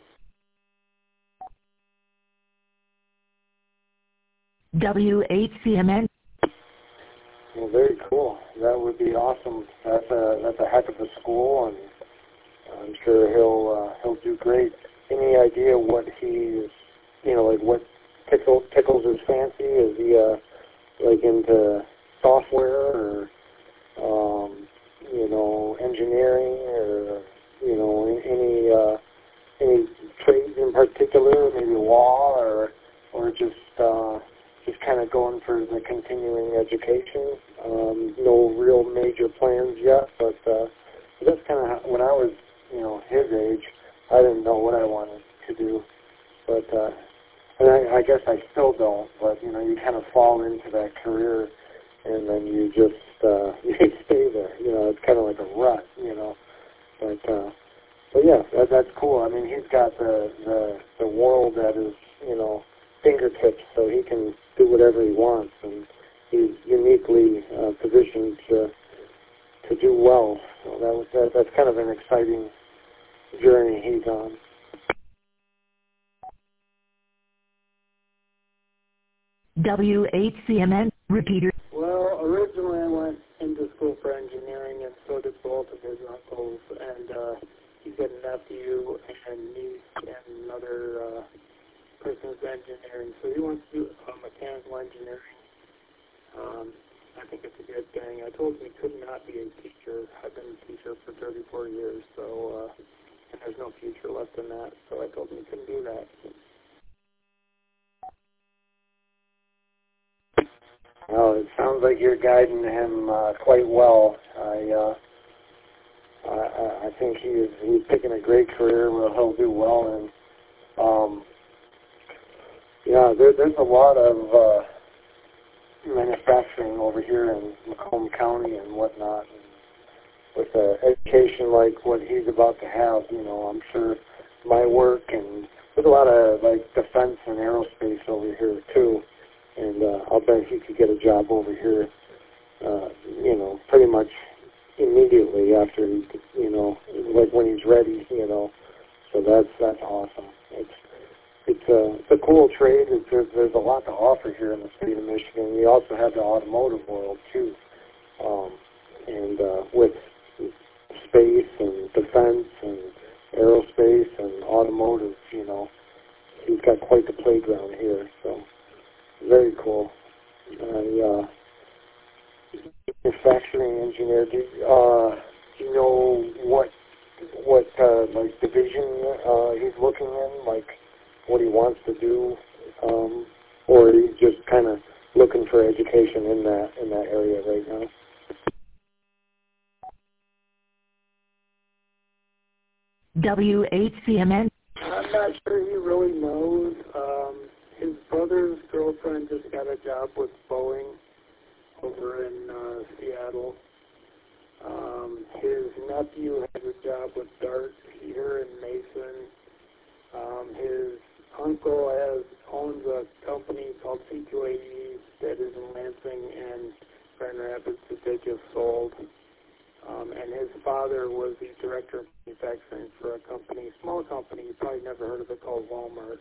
W H C M N. Well, very cool. That would be awesome. That's a that's a heck of a school, and I'm sure he'll uh, he'll do great. Any idea what he's, you know, like what tickles tickles his fancy? Is he uh, like into software or um, you know, engineering, or you know, any uh, any trades in particular, maybe law, or or just uh, just kind of going for the continuing education. Um, no real major plans yet, but uh, that's kind of when I was, you know, his age, I didn't know what I wanted to do. But uh, and I, I guess I still don't. But you know, you kind of fall into that career, and then you just uh, you stay there. You know, it's kind of like a rut. You know, but uh, but yeah, that, that's cool. I mean, he's got the, the the world at his you know fingertips, so he can do whatever he wants, and he's uniquely uh, positioned to to do well. So that was that, that's kind of an exciting journey he's on. W H C M N repeater. Well, originally I went into school for engineering, and so did both of his uncles, and uh, he's got a nephew and niece and another uh, person's engineering. So he wants to do uh, mechanical engineering. Um, I think it's a good thing. I told him he could not be a teacher. I've been a teacher for thirty-four years, so uh, and there's no future left in that. So I told him he couldn't do that. Well, it sounds like you're guiding him uh, quite well. I, uh, I I think he's he's picking a great career where he'll do well. And um, yeah, there, there's a lot of uh, manufacturing over here in Macomb County and whatnot. And with uh, education like what he's about to have, you know, I'm sure my work, and there's a lot of like defense and aerospace over here too. And uh, I'll bet he could get a job over here, uh, you know, pretty much immediately after, he, you know, like when he's ready, you know. So that's that's awesome. It's it's a it's a cool trade. It's, there's, there's a lot to offer here in the state of Michigan. We also have the automotive world too, um, and uh, with space and defense and aerospace and automotive, you know, he's got quite the playground here. So. Very cool. I, uh, manufacturing engineer. Do you, uh, do you know what what uh, like division uh, he's looking in? Like what he wants to do, um, or he's just kind of looking for education in that in that area right now? W H C M N. I'm not sure he really knows. Um, His brother's girlfriend just got a job with Boeing over in uh, Seattle. Um, his nephew has a job with Dart here in Mason. Um, his uncle has owns a company called C two eighty that is in Lansing and Grand Rapids that they just sold. Um, and his father was the director of manufacturing for a company, small company, you probably never heard of it, called Walmart.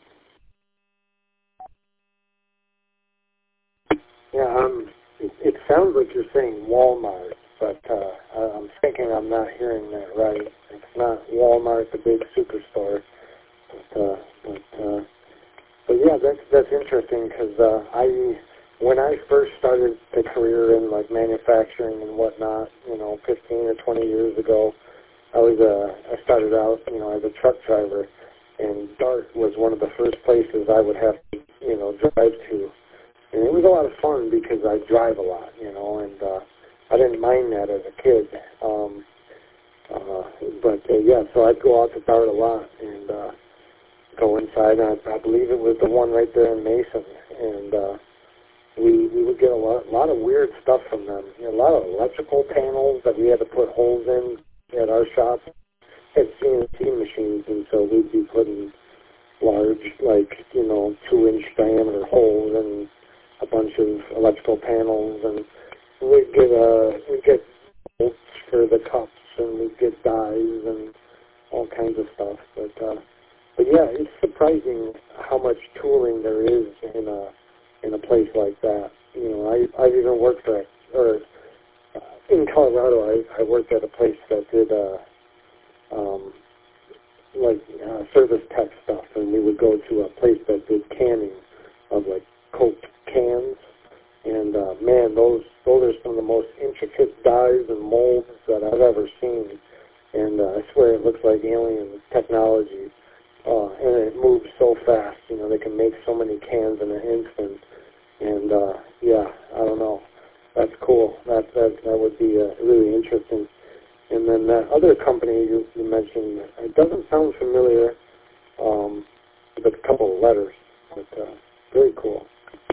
Yeah, um, it, it sounds like you're saying Walmart, but uh, I'm thinking I'm not hearing that right. It's not Walmart, the big superstore. But, uh, but, uh, but yeah, that's that's interesting because uh, I, when I first started the career in like manufacturing and whatnot, you know, fifteen or twenty years ago, I was uh, I started out, you know, as a truck driver, and Dart was one of the first places I would have to, you know, drive to. And it was a lot of fun because I drive a lot, you know, and uh, I didn't mind that as a kid. Um, uh, but, uh, yeah, so I'd go out to Dart a lot and uh, go inside. And I, I believe it was the one right there in Mason. And uh, we we would get a lot, lot of weird stuff from them. You know, a lot of electrical panels that we had to put holes in at our shop. Had C N C machines, and so we'd be putting large, like, you know, two-inch diameter holes and a bunch of electrical panels, and we'd get uh, we'd get bolts for the cups, and we'd get dies and all kinds of stuff. But uh, but yeah, it's surprising how much tooling there is in a in a place like that. You know, I I've even worked at or uh, in Colorado. I I worked at a place that did uh, um, like uh, service tech stuff, and we would go to a place that did canning of like Coke cans, and uh, man, those those are some of the most intricate dies and molds that I've ever seen, and uh, I swear it looks like alien technology, uh, and it moves so fast. You know, they can make so many cans in an instant, and uh, yeah, I don't know, that's cool. That that that would be uh, really interesting. And then that other company you, you mentioned, it doesn't sound familiar. um, with a couple of letters. But uh, very cool.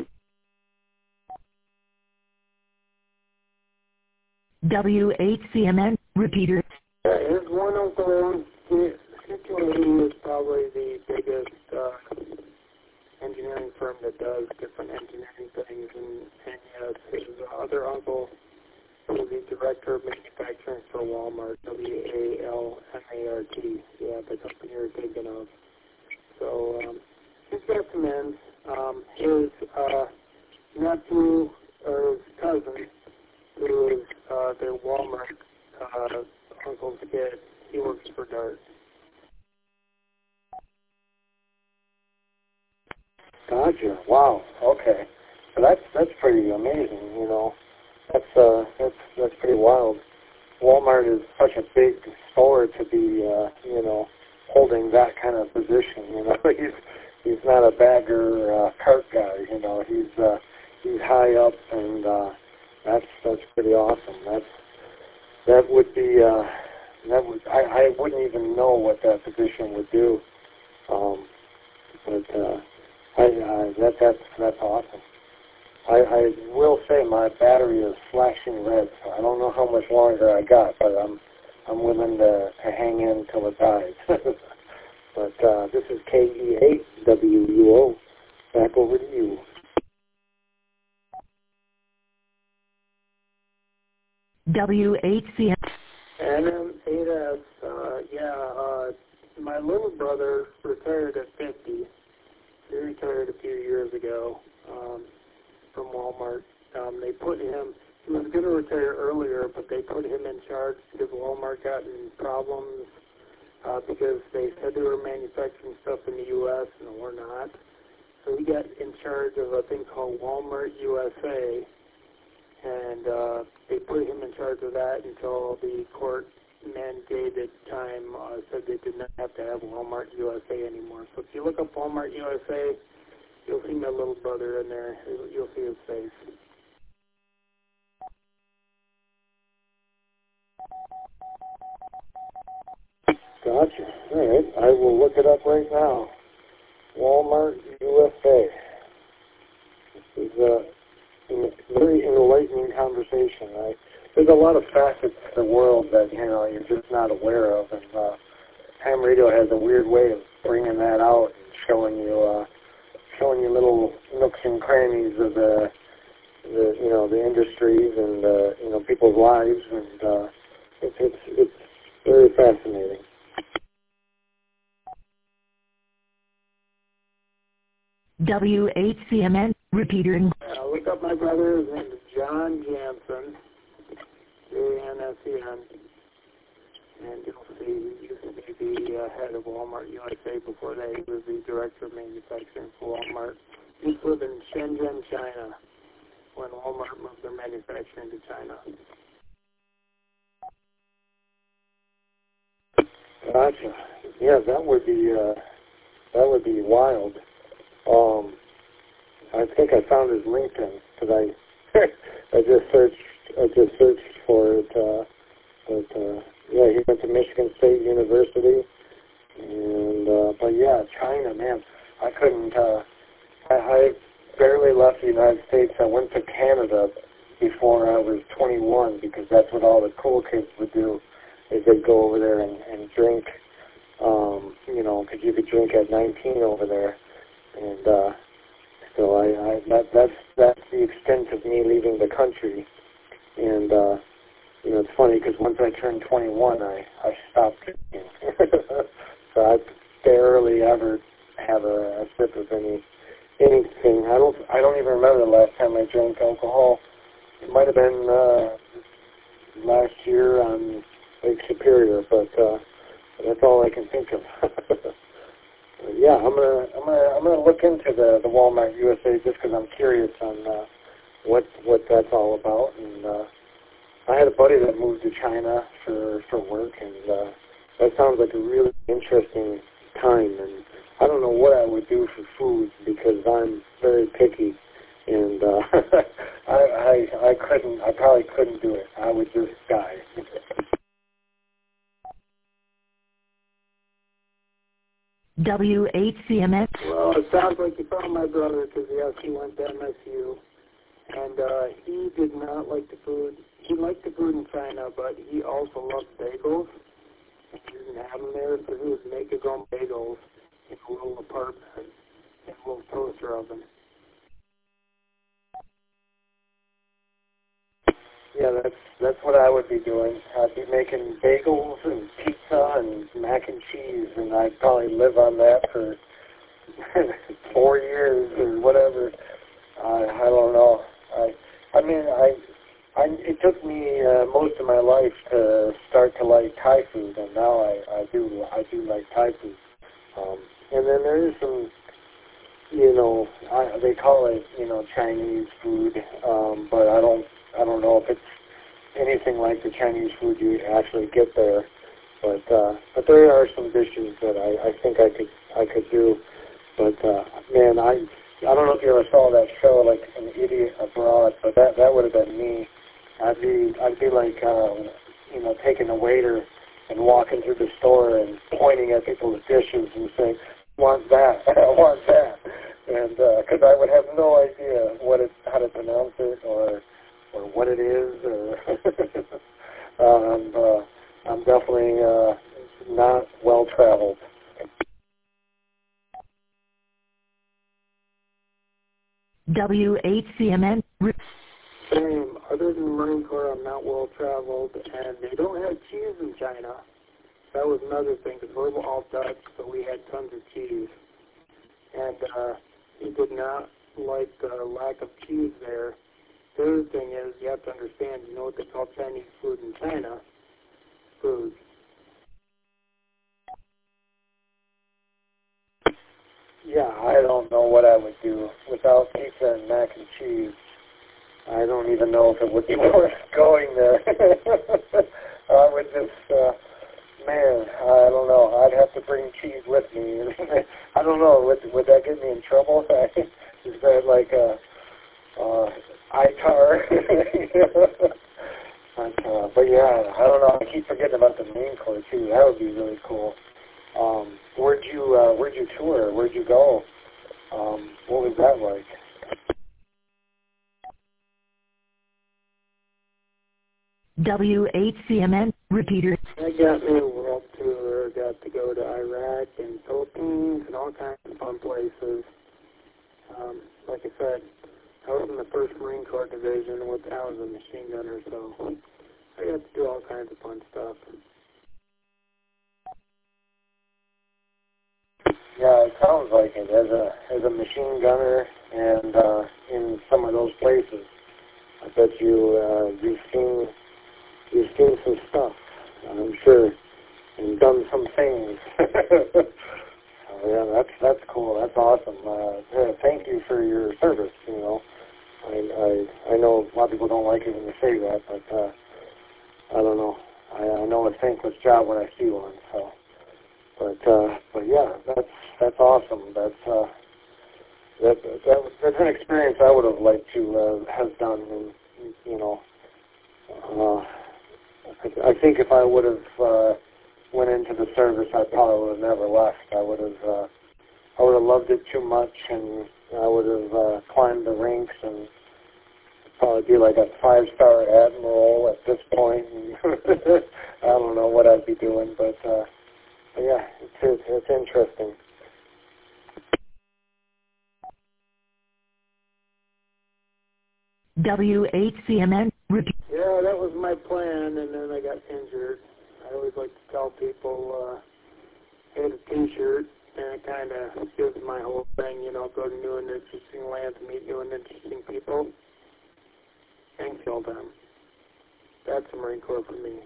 W H C M N repeater. Yeah, his one uncle, C Q A E is probably the biggest uh, engineering firm that does different engineering things, and, and yes, his other uncle is the director of manufacturing for Walmart, W A L M A R T, yeah, the company you're thinking of. So um, he's got some ends. Um, his uh, nephew, or his cousin, who is uh, the Walmart uh, uncle's kid, he works for Dart. Gotcha. Wow. Okay. So that's that's pretty amazing. You know, that's uh that's that's pretty wild. Walmart is such a big store to be uh, you know holding that kind of position. You know, he's he's not a bagger uh, cart guy. You know, he's uh, he's high up, and uh, that's that's pretty awesome. That's that would be uh, that would I, I wouldn't even know what that position would do. Um, but uh, I, I that that's that's awesome. I, I will say my battery is flashing red, so I don't know how much longer I got, but I'm I'm willing to, to hang in till it dies. But uh, this is K E eight W U O. Back over to you. W H C M. N M eight S, uh, yeah, uh, my little brother retired at fifty. He retired a few years ago um, from Walmart. Um, they put him, he was going to retire earlier, but they put him in charge because Walmart got in problems uh, because they said they were manufacturing stuff in the U S and we're not. So he got in charge of a thing called Walmart U S A, and uh, they put him in charge of that until the court mandated time uh, said they did not have to have Walmart U S A anymore. So if you look up Walmart U S A, you'll see my little brother in there. You'll see his face. Gotcha. All right. I will look it up right now. Walmart U S A. This is a very enlightening conversation. I, there's a lot of facets to the world that, you know, you're just not aware of, and uh, ham radio has a weird way of bringing that out and showing you, uh, showing you little nooks and crannies of the, the you know, the industries and uh, you know, people's lives, and uh, it's it's it's very fascinating. W H C M N repeater. Uh, look up my brother. His name is John Jansen. J A N S E N. And you'll see he used to be the uh, head of Walmart U S A before that. He was the director of manufacturing for Walmart. He used to live in Shenzhen, China, when Walmart moved their manufacturing to China. Gotcha. Yeah, that would be uh, that would be wild. Um, I think I found his LinkedIn because I I just searched I just searched for it. Uh, but uh, yeah, he went to Michigan State University, and uh, but yeah, China, man, I couldn't. Uh, I, I barely left the United States. I went to Canada before I was twenty-one because that's what all the cool kids would do. Is they'd go over there and, and drink. Um, you know, because you could drink at nineteen over there. And uh, so I, I that that's that's the extent of me leaving the country. And uh, you know, it's funny because once I turned twenty-one, I I stopped drinking. So I barely ever have a, a sip of any anything. I don't I don't even remember the last time I drank alcohol. It might have been uh, last year on Lake Superior, but uh, that's all I can think of. Yeah, I'm gonna I'm gonna I'm gonna look into the, the Walmart U S A just because I'm curious on uh, what what that's all about. And uh, I had a buddy that moved to China for for work, and uh, that sounds like a really interesting time. And I don't know what I would do for food because I'm very picky, and uh, I, I I couldn't I probably couldn't do it. I would just die. W W H C M N. Well, it sounds like you found my brother because, yes, he went to M S U. And uh, he did not like the food. He liked the food in China, but he also loved bagels. And he didn't have them there, so he would make his own bagels in a little apartment in a little toaster oven. Yeah, that's that's what I would be doing. I'd be making bagels and pizza and mac and cheese, and I'd probably live on that for four years or whatever. I I don't know. I I mean I I it took me uh, most of my life to start to like Thai food, and now I I do I do like Thai food. Um, and then there is some, you know, I, they call it you know Chinese food, um, but I don't. I don't know if it's anything like the Chinese food you actually get there, but uh, but there are some dishes that I, I think I could I could do. But uh, man, I I don't know if you ever saw that show like An Idiot Abroad, but that that would have been me. I'd be I'd be like uh, you know taking a waiter and walking through the store and pointing at people's dishes and saying, "Want that? I want that," and because uh, I would have no idea what it how to pronounce it or. or what it is, or um, uh, I'm definitely uh, not well-traveled. W H C M N. Same. Other than the Marine Corps, I'm not well-traveled, and they don't have cheese in China. That was another thing, because we're all Dutch, so we had tons of cheese. And uh, he did not like the lack of cheese there. The other thing is, you have to understand, you know what they call Chinese food in China? Food. Yeah, I don't know what I would do without pizza and mac and cheese. I don't even know if it would be worth going there. I would just, uh, man, I don't know. I'd have to bring cheese with me. I don't know. Would, would that get me in trouble? Is that like a... Uh, I T A R. but, uh, but yeah, I don't know. I keep forgetting about the Marine Corps too. That would be really cool. Um, where'd you uh, Where'd you tour? Where'd you go? Um, what was that like? W H C M N repeater. I got me a world tour. Got to go to Iraq and Philippines and all kinds of fun places. Um, like I said, I was in the first Marine Corps Division, and I was a machine gunner, so I got to do all kinds of fun stuff. Yeah, it sounds like it. As a as a machine gunner and uh, in some of those places, I bet you uh, you've seen you've seen some stuff. I'm sure, and done some things. Oh, yeah, that's that's cool. That's awesome. Uh, yeah, thank you for your service. You know. I, I I know a lot of people don't like it when you say that, but uh, I don't know. I, I know a thankless job when I see one. So, but uh, but yeah, that's that's awesome. That's uh, that, that that's an experience I would have liked to uh, have done. And you know, uh, I, I think if I would have uh, went into the service, I probably would have never left. I would have uh, I would have loved it too much, and I would have uh, climbed the ranks and probably be like a five-star admiral at this point. And I don't know what I'd be doing, but, uh, but yeah, it's, it's, it's interesting. W H C M N repeat. Yeah, that was my plan, and then I got injured. I always like to tell people, uh, I had a T-shirt, and it kind of gives my whole thing, you know, go to new and interesting lands, meet new and interesting people, and kill them. That's the Marine Corps for me.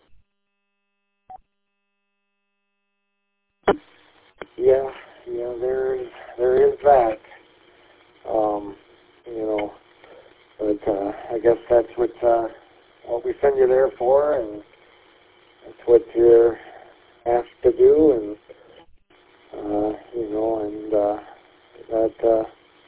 Yeah, yeah, there is, there is that. Um, you know, but uh, I guess that's what uh, what we send you there for, and that's what you're asked to do, and uh, you know, and uh, that uh,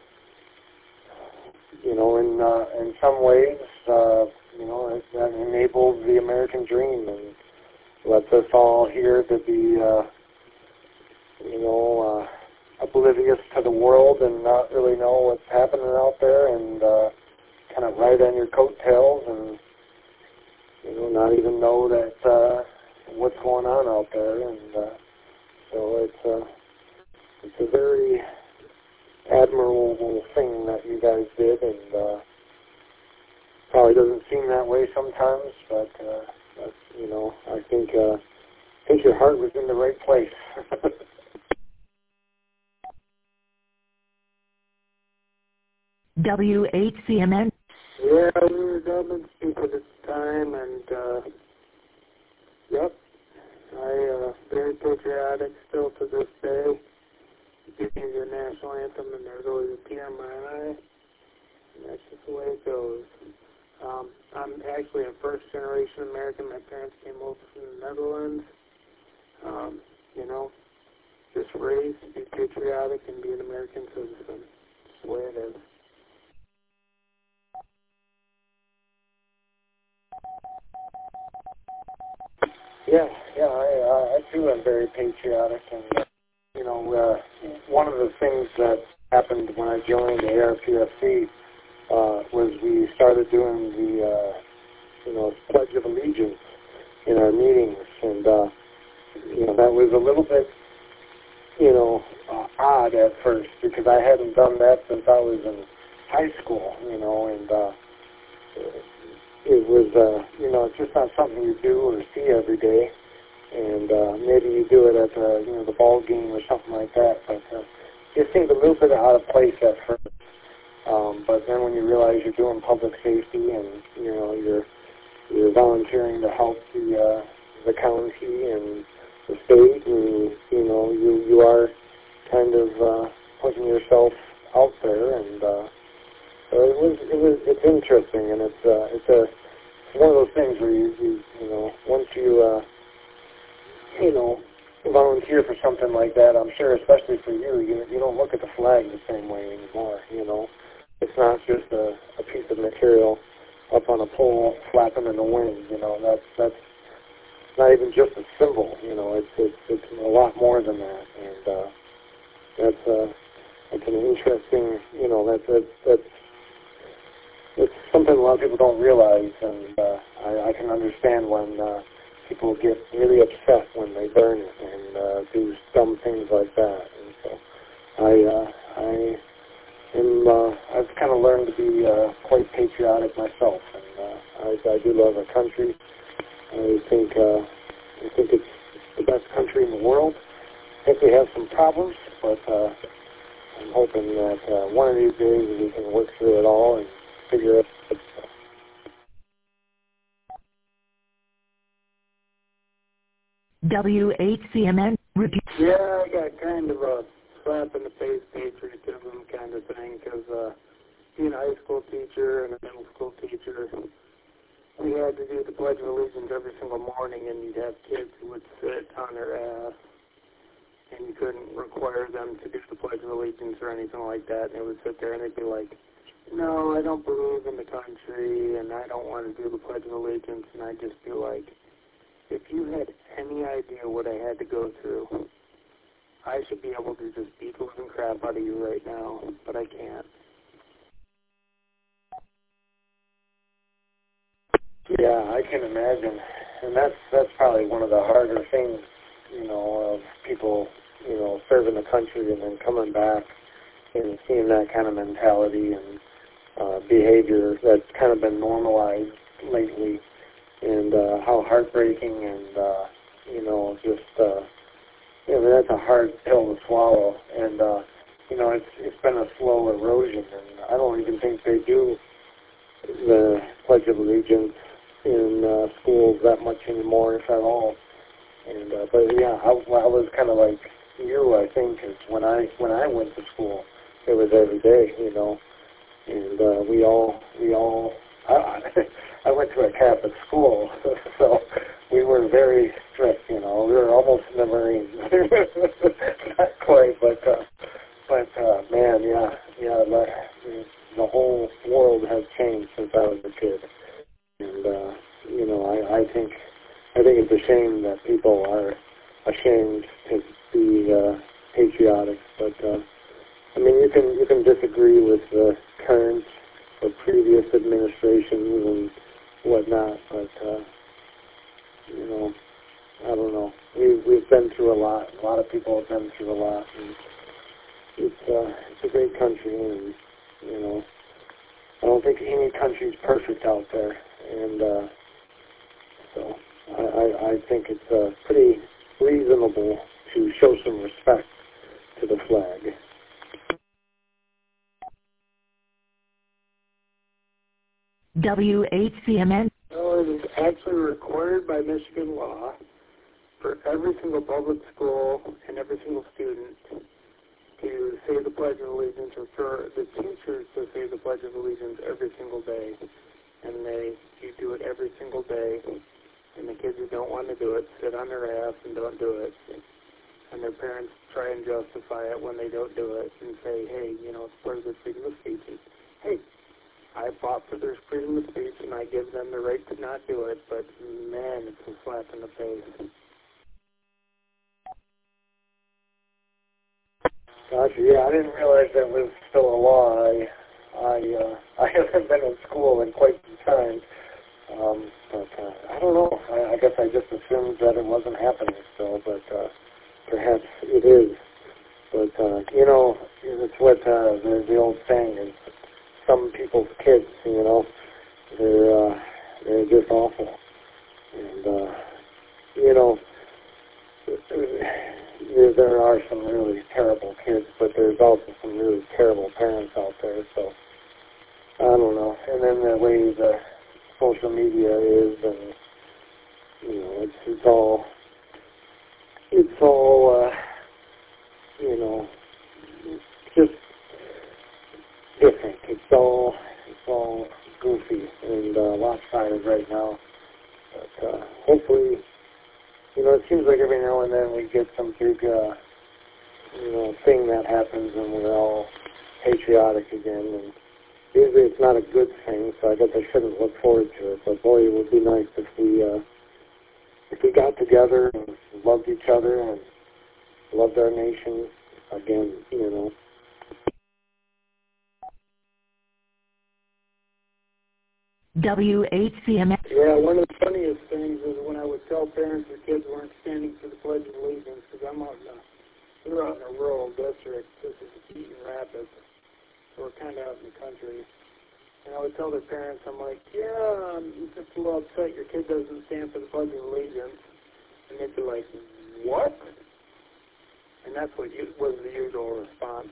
you know, in uh, in some ways, uh, you know, that enables the American dream and lets us all here to be uh, you know, uh, oblivious to the world and not really know what's happening out there, and uh, kind of ride on your coattails and, you know, not even know that uh, what's going on out there. And uh, so it's uh, it's a very admirable thing that you guys did, and uh, probably doesn't seem that way sometimes, but, uh, but you know, I think uh, I think your heart was in the right place. W H C M N. Yeah, we were government stupid at the time, and, uh, yep, I, uh, very patriotic still to this day. You give me the national anthem, and there's always a tear in my eye, and that's just the way it goes. Um, I'm actually a first-generation American. My parents came over from the Netherlands. Um, you know, just raised to be patriotic and be an American citizen. That's the way it is. Yeah, yeah, I, I too am very patriotic, and uh, you know, uh, one of the things that happened when I joined the A R P F C uh, was we started doing the, uh, you know, Pledge of Allegiance in our meetings, and uh, you know, that was a little bit, you know, uh, odd at first because I hadn't done that since I was in high school, you know, and uh, it was, uh, you know, it's just not something you do or see every day, and uh, maybe you do it at the, you know, the ball game or something like that, but uh, it seemed a little bit out of place at first. Um, but then when you realize you're doing public safety and, you know, you're you're volunteering to help the uh, the county and the state, and, you know, you you are kind of uh, putting yourself out there, and uh, so it was it was it's interesting, and it's uh, it's a it's one of those things where you you, you know, once you uh, you know, volunteer for something like that, I'm sure, especially for you, you you don't look at the flag the same way anymore. You know, it's not just a, a piece of material up on a pole flapping in the wind. You know, that's that's not even just a symbol. You know, it's it's, it's a lot more than that, and uh, that's uh, that's an interesting. You know, that's that's that's it's something a lot of people don't realize, and uh, I, I can understand when uh, people get really upset when they burn it and uh, do dumb things like that. And so I, uh, I am, uh, I've kind of learned to be uh, quite patriotic myself, and uh, I, I do love our country. I think, uh, I think it's the best country in the world. I think we have some problems, but uh, I'm hoping that uh, one of these days we can work through it all and figure it out. W H C M N. Repeat. Yeah, I got kind of a slap in the face patriotism kind of thing because uh, being a high school teacher and a middle school teacher, we had to do the Pledge of Allegiance every single morning, and you'd have kids who would sit on their ass, and you couldn't require them to do the Pledge of Allegiance or anything like that, and they would sit there and they'd be like, no, I don't believe in the country, and I don't want to do the Pledge of Allegiance, and I'd just be like, if you had any idea what I had to go through, I should be able to just beat the living crap out of you right now, but I can't. Yeah, I can imagine, and that's that's probably one of the harder things, you know, of people, you know, serving the country and then coming back and seeing that kind of mentality and uh, behavior that's kind of been normalized lately. And uh, how heartbreaking and, uh, you know, just, uh, you know, that's a hard pill to swallow. And, uh, you know, it's it's been a slow erosion, and I don't even think they do the Pledge of Allegiance in uh, schools that much anymore, if at all. And, uh, but, yeah, I, I was kind of like you, I think, is when I, when I went to school, it was every day, you know. And uh, we all, we all, I, I went to a Catholic school, so we were very strict, you know. We were almost in the Marines. Not quite, but, uh, but uh, man, yeah, yeah, the, the whole world has changed since I was a kid. And, uh, you know, I, I think, I think it's a shame that people are ashamed to be uh, patriotic. But uh, I mean, you can you can disagree with the current or previous administrations and whatnot, but uh, you know, I don't know. We've we've been through a lot. A lot of people have been through a lot, and it's uh, it's a great country, and you know, I don't think any country's perfect out there, and uh, so I, I I think it's uh, pretty reasonable to show some respect to the flag. W H C M N. So it is actually required by Michigan law for every single public school and every single student to say the Pledge of Allegiance, or for the teachers to say the Pledge of Allegiance every single day. And they you do it every single day. And the kids who don't want to do it sit on their ass and don't do it. And their parents try and justify it when they don't do it and say, hey, you know, it's part of their freedom of speech. And, hey, I fought for their freedom of speech, and I give them the right to not do it, but, man, it's a slap in the face. Gotcha. Yeah, I didn't realize that was still a law. I, I, uh, I haven't been in school in quite some time, um, but uh, I don't know. I, I guess I just assumed that it wasn't happening still, but uh, perhaps it is. But uh, you know, it's what uh, the, the old saying is: some people's kids, you know, they're uh, they're just awful, and uh, you know. There, there are some really terrible kids, but there's also some really terrible parents out there, so I don't know. And then the way the social media is, and, you know, it's, it's all, it's all, uh, you know, just different. It's all, it's all goofy and uh, lopsided right now, but uh, hopefully, you know, it seems like every now and then we get some big, uh, you know, thing that happens and we're all patriotic again. And usually it's not a good thing, so I guess I shouldn't look forward to it. But boy, it would be nice if we, uh, if we got together and loved each other and loved our nation again, you know. W H C M N. Yeah, one of the funniest things is when I would tell parents their kids weren't standing for the Pledge of Allegiance, because I'm out in a, we're out in a rural district. This is Eaton Rapids, so we're kind of out in the country. And I would tell their parents, I'm like, yeah, I'm just a little upset your kid doesn't stand for the Pledge of Allegiance. And they'd be like, what? And that's what you, was the usual response.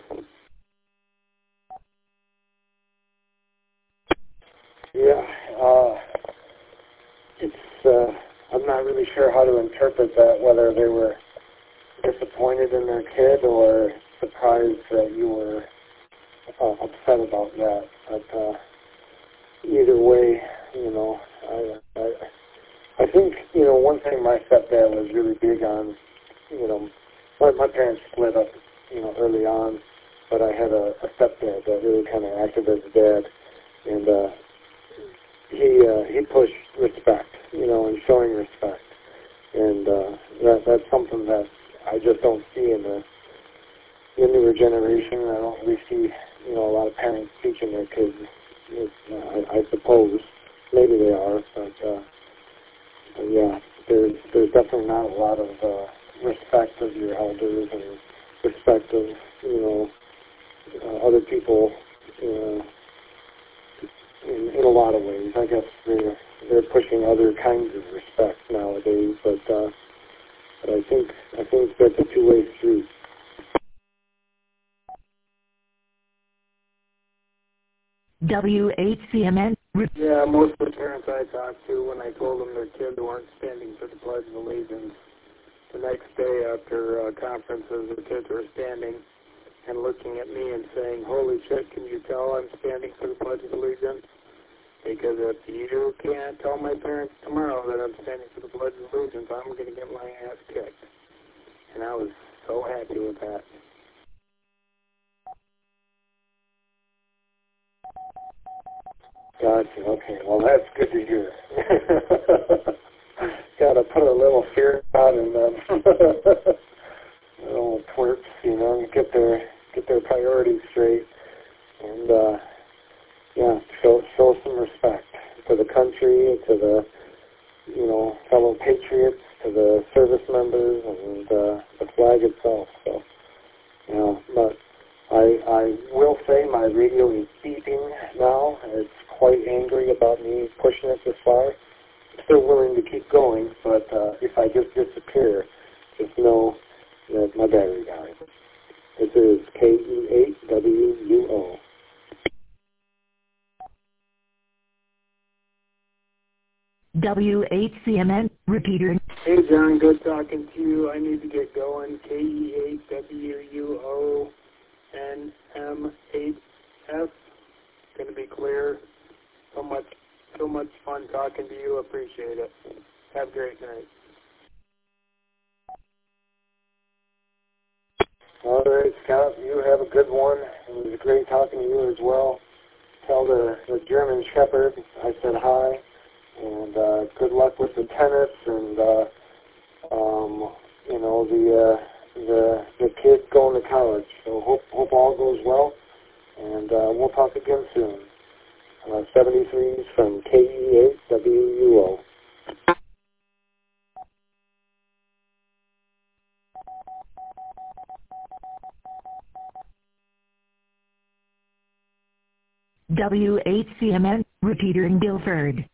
Yeah, uh, it's, uh, I'm not really sure how to interpret that, whether they were disappointed in their kid or surprised that you were uh, upset about that. But uh, either way, you know, I, I, I think, you know, one thing my stepdad was really big on, you know, my, my parents split up, you know, early on, but I had a, a stepdad that really kind of acted as a dad, and uh, he uh, he pushed respect, you know, and showing respect, and uh, that that's something that I just don't see in the, the newer generation. I don't really see, you know, a lot of parents teaching their kids. It, uh, I, I suppose maybe they are, but, uh, but yeah, there's there's definitely not a lot of uh, respect of your elders and respect of, you know, uh, other people. Uh, In, in a lot of ways, I guess they're they're pushing other kinds of respect nowadays, but uh, but I think I think that's a two-way street. W H C M N. Yeah, most of the parents I talked to, when I told them their kids weren't standing for the Pledge of Allegiance, the next day after uh, conferences, the kids were standing and looking at me and saying, holy shit, can you tell I'm standing for the Pledge of Allegiance? Because if you can't tell my parents tomorrow that I'm standing for the Pledge of Allegiance, I'm going to get my ass kicked. And I was so happy with that. Gotcha. Okay. Well, that's good to hear. got to put a little fear out in them. Little twerps, you know, and get their get their priorities straight, and uh, yeah, show show some respect to the country, to the you know fellow patriots, to the service members, and uh, the flag itself. So, you know, but I I will say my radio is beeping now. It's quite angry about me pushing it this far. I'm still willing to keep going, but uh, if I just disappear, just know that my battery died. This is K E eight W U O. W eight C M N, repeater. Hey John, good talking to you. I need to get going. K E eight W U O N M eight S. Going to be clear. So much, so much fun talking to you. Appreciate it. Have a great night. All right, Scott, you have a good one. It was great talking to you as well. Tell the, the German Shepherd I said hi, and uh, good luck with the tennis and uh, um, you know the uh, the the kid going to college. So hope hope all goes well, and uh, we'll talk again soon. Uh, seventy-threes from K E eight W U O. W eight C M N, repeater in Guilford.